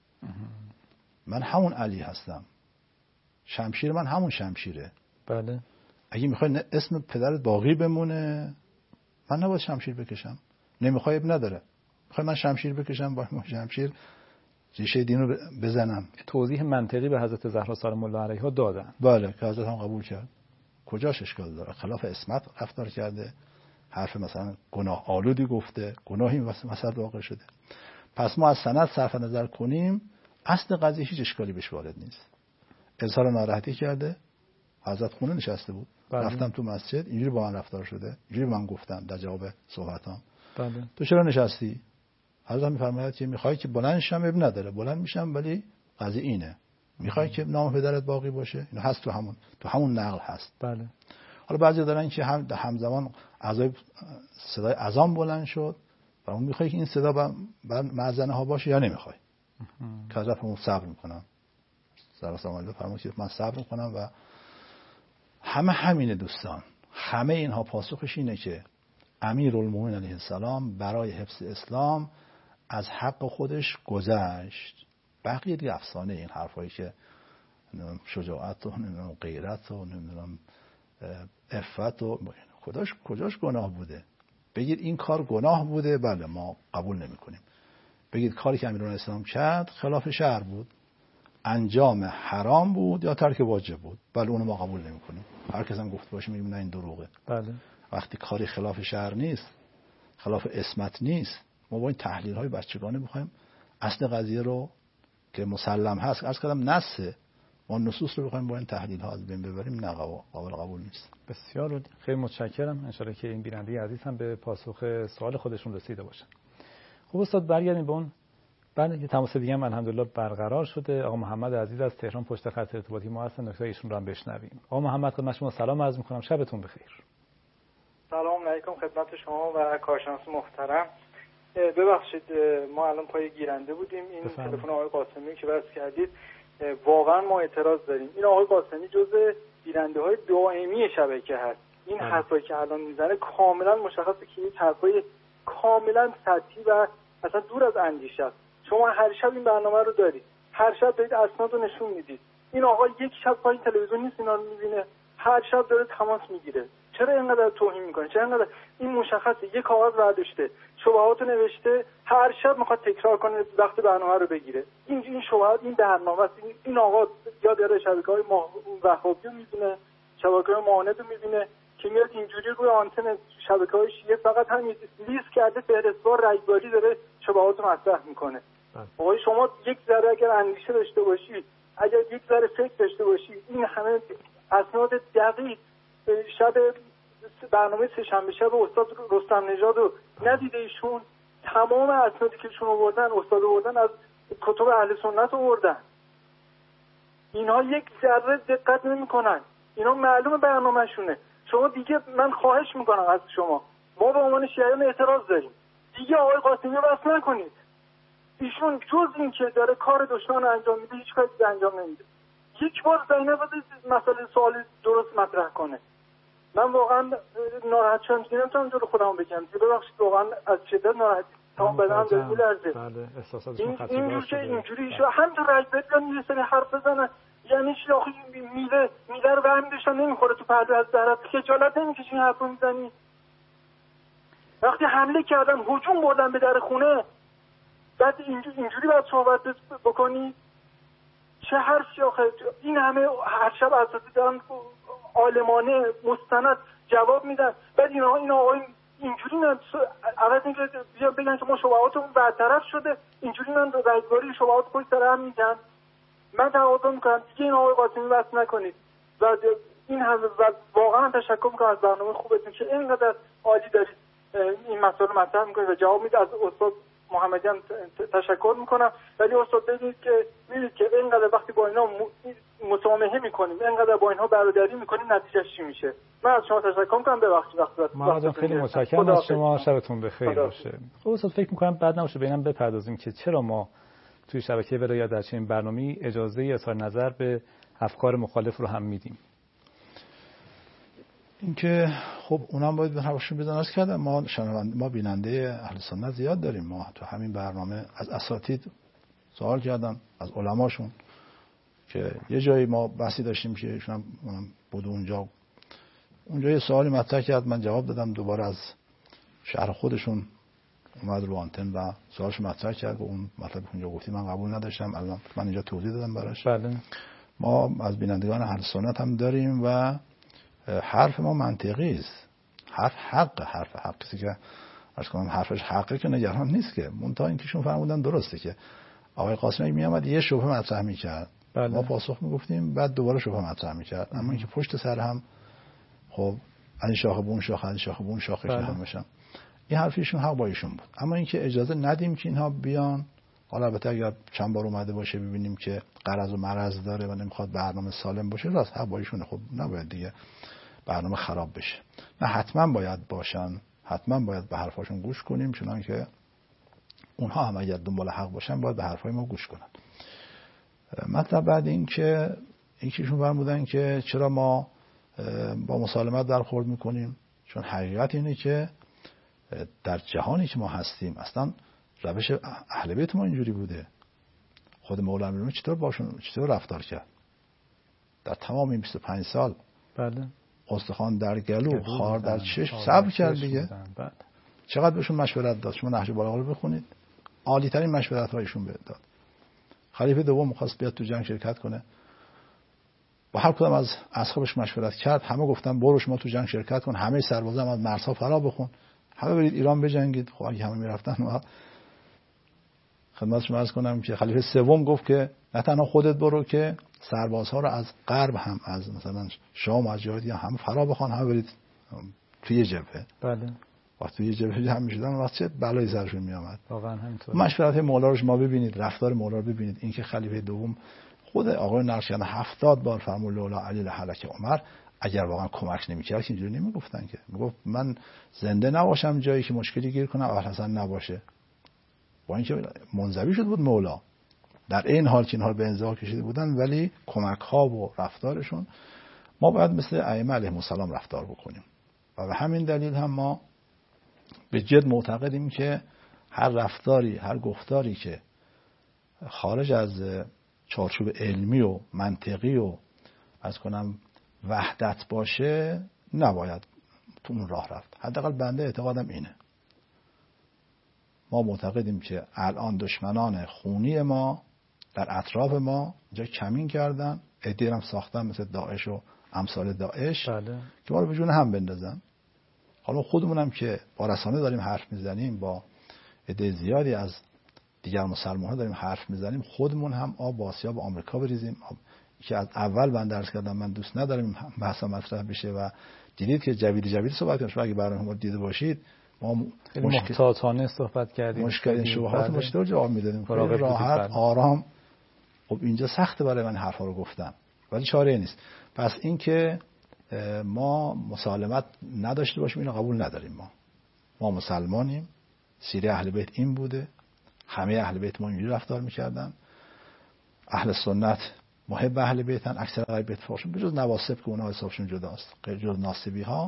من همون علی هستم، شمشیر من همون شمشیره. بله. اگه میخوای اسم پدرت باقی بمونه، من نباید شمشیر بکشم. نمیخوای اب نداره. میخوای من شمشیر بکشم، با شمشیر ریشه دین رو بزنم. توضیح منطقی به حضرت زهرا سلام الله علیها دادن. بله که حضرت هم قبول کرد. کجاش اشکال داره؟ خلاف عصمت رفتار کرده، حرف مثلا گناه آلودی گفته، گناهی مثلا واقع شده. پس ما از سند صرف نظر کنیم، اصل قضیه هیچ اشکالی بهش وارد نیست. اظهار ناراحتی کرده، حضرت خونه نشسته بود. بله. رفتم تو مسجد، اینجوری با من رفتار شده، اینجوری من گفتم در جواب صحبتام. بله. تو چرا نشستی؟ حضرت میفرماید که میخوای که بلند شم، اب نداره، بلند میشم، ولی قضیه اینه. میخوای که نام پدرت باقی باشه؟ اینو هست تو همون تو همون نقل هست. بله. حالا بعضی دارن که هم همزمان اعضای صدای اذان بلند شد و اون میخوای که این صدا بر مأذنه ها باشه یا نمیخوای؟ که حضرت فرمود صبر میکنم. زهرا سلام الله فرمود که من صبر میکنم و همه همینه دوستان. همه اینها پاسخش اینه که امیرالمومنین علیه السلام برای حفظ اسلام از حق خودش گذشت. بقیه دیگه افسانه، این حرفایی که شجاعت و نمیدونم غیرت و نمیدونم عفت و کجاش کجاش گناه بوده؟ بگید این کار گناه بوده، بله ما قبول نمی کنیم. بگید کاری که امیرالمومنین اسلام کرد خلاف شرع بود، انجام حرام بود یا ترک واجب بود، بله اونو ما قبول نمی کنیم. هر کس هم گفت باشه میگیم نه این دروغه. بله. وقتی کاری خلاف شرع نیست، خلاف عصمت نیست، ما با این تحلیل های بچگانه بخوایم اصل قضیه رو که مسلم هست، عرض کردم نصه، ما نصوص رو بخوایم با این تحلیل ها از بین ببریم، نه قابل قبول نیست. بسیار خیلی متشکرم. ان شاءالله که این بیننده عزیز هم به پاسخ سوال خودشون رسیده باشن. خب استاد برگردیم به اون. بعد یه تماس دیگه هم الحمدلله برقرار شده. آقا محمد عزیز از تهران پشت خط ارتباطی ما هستن، نکته ایشون رو هم بشنویم. آقا محمد خدمت شما سلام عرض می‌کنم، شبتون بخیر. سلام علیکم خدمت شما و کارشناس محترم. ببخشید ما الان پای گیرنده بودیم، این تلفن آقای قاسمی که بس کردید واقعا ما اعتراض داریم. این آقای قاسمی جزء گیرنده‌های دائمی شبکه هست. این حرفایی که الان میزنه کاملا مشخصه که این حرفای کاملا سطحی و اصلا دور از اندیشه است. شما هر شب این برنامه رو دارید، هر شب دارید اسناد رو نشون میدید. این آقا یک شب پای تلویزیون نیست اینا رو میبینه، هر شب داره تماس میگیره. چرا اینقدر توهین میکنه؟ چرا اینقدر این مشخصه یک کاغذ برداشته، شبهات رو نوشته، هر شب میخواد تکرار کنه وقت برنامه رو بگیره. این این شبهات این برنامه است. این, این آقا یا داره شبکه‌های وهابی رو میبینه، شبکه‌های معاند رو میبینه که میاد اینجوری روی آنتن شبکه‌های شیعه فقط همین لیست کرده فهرستوار رگباری داره شبهات رو مطرح میکنه. آقای شما یک ذره اگر اندیشه داشته باشید، اگر یک ذره فکر داشته باشید، این همه اسناد دقیق شب برنامه سه شنبه شب استاد رستم نژاد رو ندیده ایشون؟ تمام اسنادی که ایشون آوردن استاد آوردن از کتب اهل سنت آوردن. اینها یک ذره دقت نمی‌کنن. اینا معلومه برنامه‌شونه. شما دیگه من خواهش میکنم از شما، ما به عنوان شیعیان اعتراض داریم، دیگه آقای قاسمی رو بس نکنید. ایشون جز این که داره کار دشمن رو انجام میده هیچ کاری دیگه انجام نمیده. یک بار زینب مسئله سوال درست مطرح کنه. من واقعا ناراحت شدم که نمیتونم جلو خودم بگم. ببخشید واقعا از شدت ناراحتی تمام بدنم داره میلرزه. بله احساساتشون خطیره اینجور که اینجوری شو همینطور رج بدن یه سری حرف بزنن، یعنی چی آخه میله میله رو برمی داشتن نمیخوره تو پرده از درت، خجالت نمیکشی این حرف رو میزنی؟ وقتی حمله کردن هجوم بردن به در خونه بعد اینجوری اینجوری باید صحبت بکنی؟ چه حرفی آخه؟ این همه هر شب اساتید دارن عالمانه مستند جواب میدن، بعد اینا این آقای اینجوری نه عوض اینکه بیا بگن که ما شبهاتمون برطرف شده اینجوری من رگباری شبهات پشت سر هم میگن. من تقاضا میکنم دیگه این آقای قاسمی بس نکنید و این هم واقعا تشکر میکنم از برنامه خوبتون که اینقدر عالی دارید این مسائل مطرح میکنید و جواب میدید. از استاد محمدی هم تشکر میکنم، ولی استاد بگید که میدید که اینقدر وقتی با اینا مسامحه میکنیم، اینقدر با اینها برادری میکنیم، نتیجهش چی میشه؟ من از شما تشکر میکنم. ببخشید وقت ما خیلی متشکرم از شما، شبتون بخیر باشه. خب استاد فکر میکنم بعد نباشه ببینم بپردازیم که چرا ما توی شبکه ولایت در چنین برنامه‌ای اجازه اظهار نظر به افکار مخالف رو هم میدیم. اینکه خب اونم باید به حواشون بدانست کردم. ما شنونده ما بیننده اهل سنت زیاد داریم. ما تو همین برنامه از اساتید سوال کردن، از علماشون، که یه جایی ما بحثی داشتیم که ایشون هم بود اونجا اونجا یه سوالی مطرح کرد، من جواب دادم، دوباره از شهر خودشون اومد رو آنتن و سوالش مطرح کرد و اون مطلب اونجا گفتی من قبول نداشتم، الان من اینجا توضیح دادم براش. بله. ما از بینندگان اهل سنت هم داریم و حرف ما منطقی است. حرف حق، حرف حق کسی که عرض کنم حرفش حقه که نگران نیست که. منتها اینکه شون فرمودن درسته که آقای قاسمی می اومد یه شبهه مطرح می‌کرد، بله. ما پاسخ میگفتیم، بعد دوباره شبهه مطرح می‌کرد، اما اینکه پشت سر هم خب از این شاخه بون شاخه از این شاخه بون شاخه بله. هم میشن، این حرفیشون حق با ایشون بود. اما اینکه اجازه ندیم که اینها بیان، حالا البته اگر چند بار اومده باشه ببینیم که غرض و مرض داره و نمیخواد برنامه سالم باشه، راست حق با ایشونه، خب نباید دیگه برنامه خراب بشه. نه حتما باید باشن، حتما باید به حرفاشون گوش کنیم، چون که اونها هم اگر دنبال حق باشن باید به حرفای ما گوش کنن. مطلب بعد این که اینکهشون فرمودن که چرا ما با مسالمت برخورد میکنیم، چون حقیقت اینه که در جهانی که ما هستیم اصلا روش اهل بیت ما اینجوری بوده. خود مولا امیرالمومنین چطور باشون چطور رفتار کرد در تمام این بیست و پنج سال؟ بله. استخوان در گلو، خار در چشم، صبر کرد دیگه. بله. چقدر بهشون مشورت داد. شما نهج البلاغه رو بخونید، عالی ترین مشورت هایشون بهت داد. خلیفه دوم می‌خواست بیاد تو جنگ شرکت کنه، با هر کدوم از اصحابش مشورت کرد، همه گفتن برو شما تو جنگ شرکت کن، همه سربازا هم از مرزها فرا بخون، همه برید ایران بجنگید. خب اگه همه میرفتن و خدمت شما عرض کنم که خلیفه سوم گفت که نه تنها خودت برو که سربازها رو از غرب هم از مثلا شام و از جهادی هم فرا بخوان، همه برید توی جبهه. بله. وقتی توی جبهه جمع می‌شدن وقت چه بلایی سرشون میآمد. واقعا همینطوره. مشورت مولا رو شما ببینید، رفتار مولا رو ببینید. اینکه خلیفه دوم خود آقای نقشبند هفتاد بار فرمود لولا علی لهلک عمر، اگر واقعا کمک نمی‌کرد که اینجوری نمیگفتن که. میگفت من زنده نباشم جایی که مشکلی گیر کنم ابوالحسن نباشه. با اینکه منزوی شده بود مولا، در این حال که اینها به انزوا کشیده بودن، ولی کمک‌ها و رفتارشون ما باید مثل ائمه علیهم السلام رفتار بکنیم. و به همین دلیل هم ما به جد معتقدیم که هر رفتاری، هر گفتاری که خارج از چارچوب علمی و منطقی و از کنم وحدت باشه نباید تو اون راه رفت. حداقل بنده اعتقادم اینه. ما معتقدیم که الان دشمنان خونی ما در اطراف ما جای کمین کردن، عده‌ای هم ساختن مثل داعش و امثال داعش، بله. که ما رو به جون هم بندازن. حالا خودمون هم که با رسانه داریم حرف میزنیم، با عده زیادی از دیگر مسلمان‌ها داریم حرف میزنیم، خودمون هم آب آسیاب آمریکا بریزیم. که از اول من درس کردم من دوست ندارم بحث مطرح بشه و دیدید که جوید جوید صحبت کردیم. شما اگه برنامه ما دیده باشید ما محتاطانه صحبت کردیم، مشکل شبهات مشترک رو جواب میدادیم راحت آرام. خب اینجا سخته برای من حرفا رو گفتن ولی چاره نیست. پس این که ما مسالمت نداشته باشیم اینو قبول نداریم. ما ما مسلمانیم، سیره اهل بیت این بوده، همه اهل بیت ما اینجوری رفتار میکردن. اهل سنت محب اهل بیتن، اکثر اهل بیت فاشون بجز نواسب که اونها حسابشون جداست، غیر جز ناسبی ها،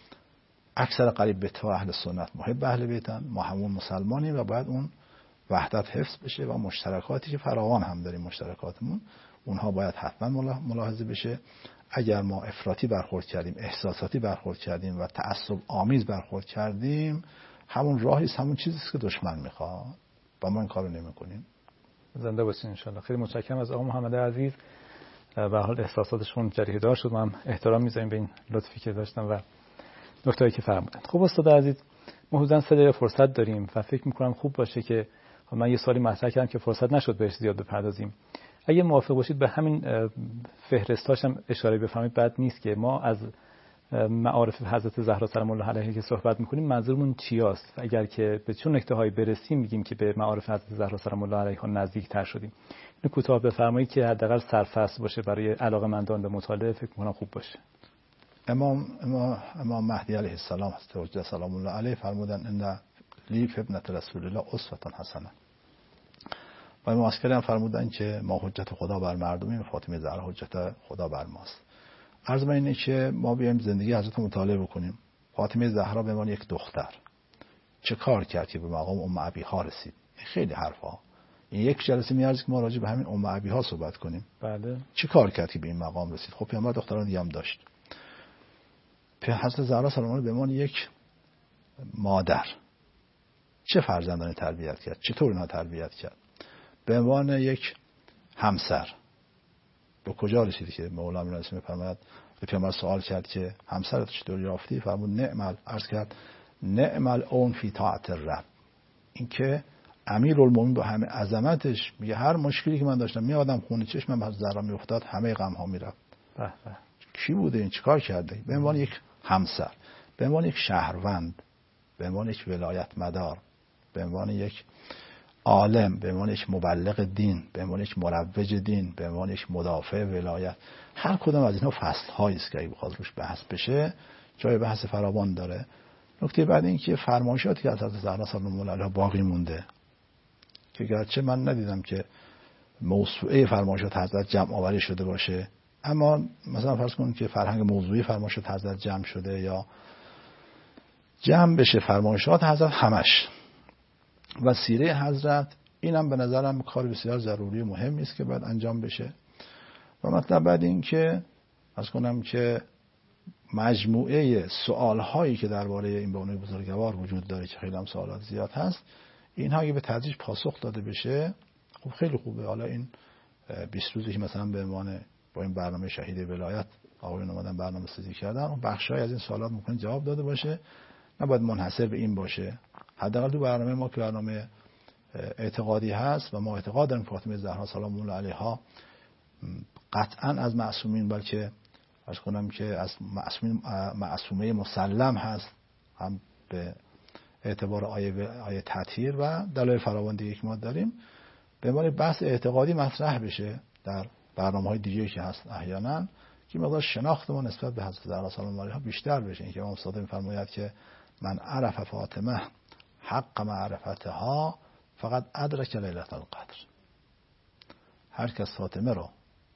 اکثر قریب بیت ها اهل سنت محب اهل بیتن. ما همون مسلمانیم و باید اون وحدت حفظ بشه و مشترکاتی که فراوان هم داریم مشترکاتمون اونها باید حتما ملاحظه بشه. اگر ما افراطی برخورد کردیم، احساساتی برخورد کردیم و تعصب آمیز برخورد کردیم، همون راهی است، همون چیزی است که دشمن میخواد و ما این کارو نمیکنیم. زنده باشین ان شاء الله. خیلی متشکرم از آقا محمد عزیز. به حال احساساتشون جریه دار شد، ما هم احترام میذاریم به این لطفی که داشتن و نکته‌ای که فرمودن. خب استاد عزیز، ما حدوداً سه دقیقه فرصت داریم و فکر میکنم خوب باشه که من یه سوالی مطرح کردم که فرصت نشد بهش زیاد بپردازیم. اگه موافق باشید به همین فهرستاش هم اشاره بفرمایید. بد نیست که ما از معارف حضرت زهرا سلام الله علیها که صحبت میکنیم منظورمون چیاست؟ اگر که به چون نکته هایی برسیم میگیم که به معارف حضرت زهرا سلام الله علیها نزدیک تر شدیم. اینو کوتاه بفرمایید که حداقل سرفصل باشه برای علاقه‌مندان به مطالعه، فکر میکنم خوب باشه. امام امام امام مهدی علیه السلام است سلام الله علیه فرمودن ان لی فی ابنة رسول الله اسوة حسنه. و امام عسکری هم فرمودن که ما حجت خدا بر مردمیم، فاطمه زهرا حجت خدا بر ماست. عرض من اینه که ما بیایم زندگی حضرت مطالعه بکنیم. فاطمه زهرا به عنوان یک دختر چه کار کرد که به مقام ام ابیها رسید؟ خیلی حرفا. این یک جلسه میارزه که ما راجع به همین ام ابیها صحبت کنیم. بله. چه کار کرد که به این مقام رسید؟ خب پیامبر دختران دیگه هم داشت. حضرت زهرا سلام الله به عنوان یک مادر چه فرزندانی تربیت کرد؟ چطور اینها تربیت کرد؟ به عنوان یک همسر به کجا رسید که مولا میرسه میفرماید به پیامبر سوال کرد که همسرت چطور یافتی؟ فرمود نعمل، عرض کرد نعمل اون فی طاعت الرب. این که امیرالمومنین با همه عظمتش میگه هر مشکلی که من داشتم میادم خونه چشمم به زهرا میافتاد، همه غم ها میرفت. به به کی بوده این؟ چیکار کرده؟ به عنوان یک همسر، به عنوان یک شهروند، به عنوان یک ولایت مدار، به عنوان یک عالم، به عنوان یک مبلغ دین، به عنوان یک مروج دین، به عنوان یک مدافع ولایت. هر کدام از اینها فصل‌هایی است که اگه بخواد روش بحث بشه جای بحث فراوان داره. نکته بعد این که فرمایشاتی که از حضرت زهرا سلام الله علیها باقی مونده که گرچه من ندیدم که موسوعه فرمایشات حضرت جمع آوری شده باشه، اما مثلا فرض کنید که فرهنگ موضوعی فرمایشات حضرت جمع شده یا جمع بشه فرمایشات حضرت همش و سیره حضرت، اینم به نظرم کار بسیار ضروری و مهمی است که باید انجام بشه. و مطلب بعد این که از کنم که مجموعه سوالهایی که درباره این بانوی بزرگوار وجود داره که خیلی هم سوالات زیاد هست، اینها اگه به تدریج پاسخ داده بشه خب خیلی خوبه. حالا این بیست روزی که مثلا به عنوان با این برنامه شهید ولایت آقایون اومدن برنامه سازی کردن و بخشای از این سوالات ممکن جواب داده باشه، نباید منحصر به این باشه. حداقل تو برنامه ما که برنامه اعتقادی هست و ما اعتقاد داریم فاطمه زهرا سلام الله علیها قطعا از معصومین، بلکه عرض کنم که از معصومین معصومه مسلم هست، هم به اعتبار آیه آیه تطهیر و دلایل فراوان دیگه که ما داریم، به عنوان بحث اعتقادی مطرح بشه در برنامه‌های دیگه که هست احیانا، که مقدار شناخت ما نسبت به حضرت زهرا سلام الله علیها بیشتر بشه. اینکه امام صادق می‌فرماید که من عرف فاطمه حق معرفتها فقط ادرک لیلة القدر. هر کس فاطمه رو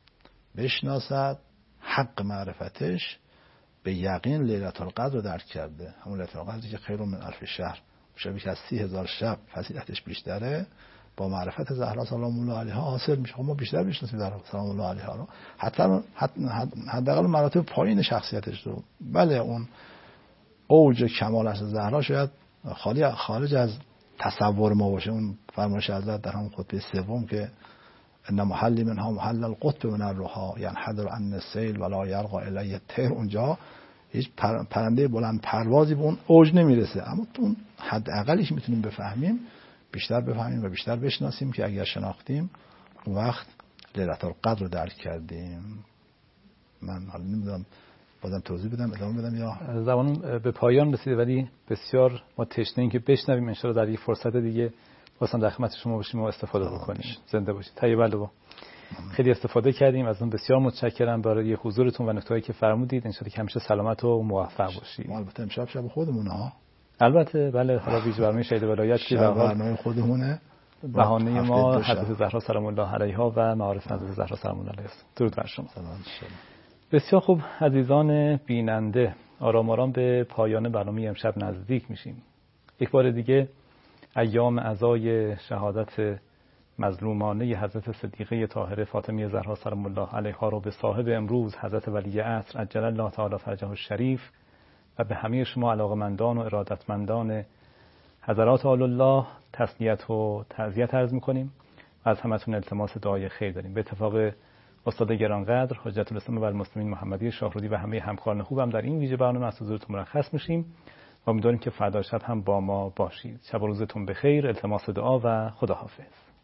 بشناسد حق معرفتش به یقین لیلة القدر رو درک کرده. همون لیلة القدری که خیر من الف شهر، شبی که از سی هزار شب فضیلتش بیشتره، با معرفت زهرا سلام الله علیها حاصل میشه. ما بیشتر بشناسیم زهرا سلام الله علیها رو، حتی حداقل مراتب پایین شخصیتش رو. بله اون اوج کمال از زهرا شاید خالی خارج از تصور ما باشه. اون فرمایش حضرت در همون خطبه سوم که ان محل منها محل القطب من الرها ينحدر عن السیل ولا يرقى الی الطير، اونجا هیچ پرنده بلند پروازی به اون اوج نمیرسه. اما تو اون حد اقلیش میتونیم بفهمیم، بیشتر بفهمیم و بیشتر بشناسیم که اگر شناختیم اون وقت لیلة القدر رو درک کردیم. من حالا نمیدونم بازم توضیح بدم ادامه بدم یا زمان به پایان رسیده، ولی بسیار ما تشنه‌ایم که بشنویم. ان شاءالله در یک فرصت دیگه واسه در خدمت شما باشیم و استفاده بکنیم. زنده باشید. طیب البا. خیلی استفاده کردیم از اون، بسیار متشکرم برای حضورتون و نکتهایی که فرمودید. ان شاءالله که همیشه سلامت و موفق باشید. ما البته امشب شب خودمونه ها. البته بله، حالا ویژه برنامه شهید ولایت که برنامه خودمونه، بهانه ما حضرت زهرا سلام الله علیها و معارف حضرت زهرا سلام الله علیها. درود بر شما. بسیار خوب عزیزان بیننده، آرام آرام به پایان برنامه امشب نزدیک میشیم. یک بار دیگه ایام عزای شهادت مظلومانه حضرت صدیقه طاهره فاطمه زهرا سلام الله علیها رو به صاحب امروز حضرت ولی عصر عجل الله تعالی فرجه الشریف و به همه شما علاقمندان و ارادتمندان حضرات آل الله تسلیت و تعزیت عرض میکنیم و از همتون التماس دعای خیر داریم. به اتفاق استاد گرانقدر حجت الاسلام و المسلمین محمدی شاهرودی و همه همکاران خوبم در این ویژه برنامه از حضورتون مرخص میشیم و امیدواریم که فردا شب هم با ما باشید. شب و روزتون بخیر، التماس دعا و خداحافظ.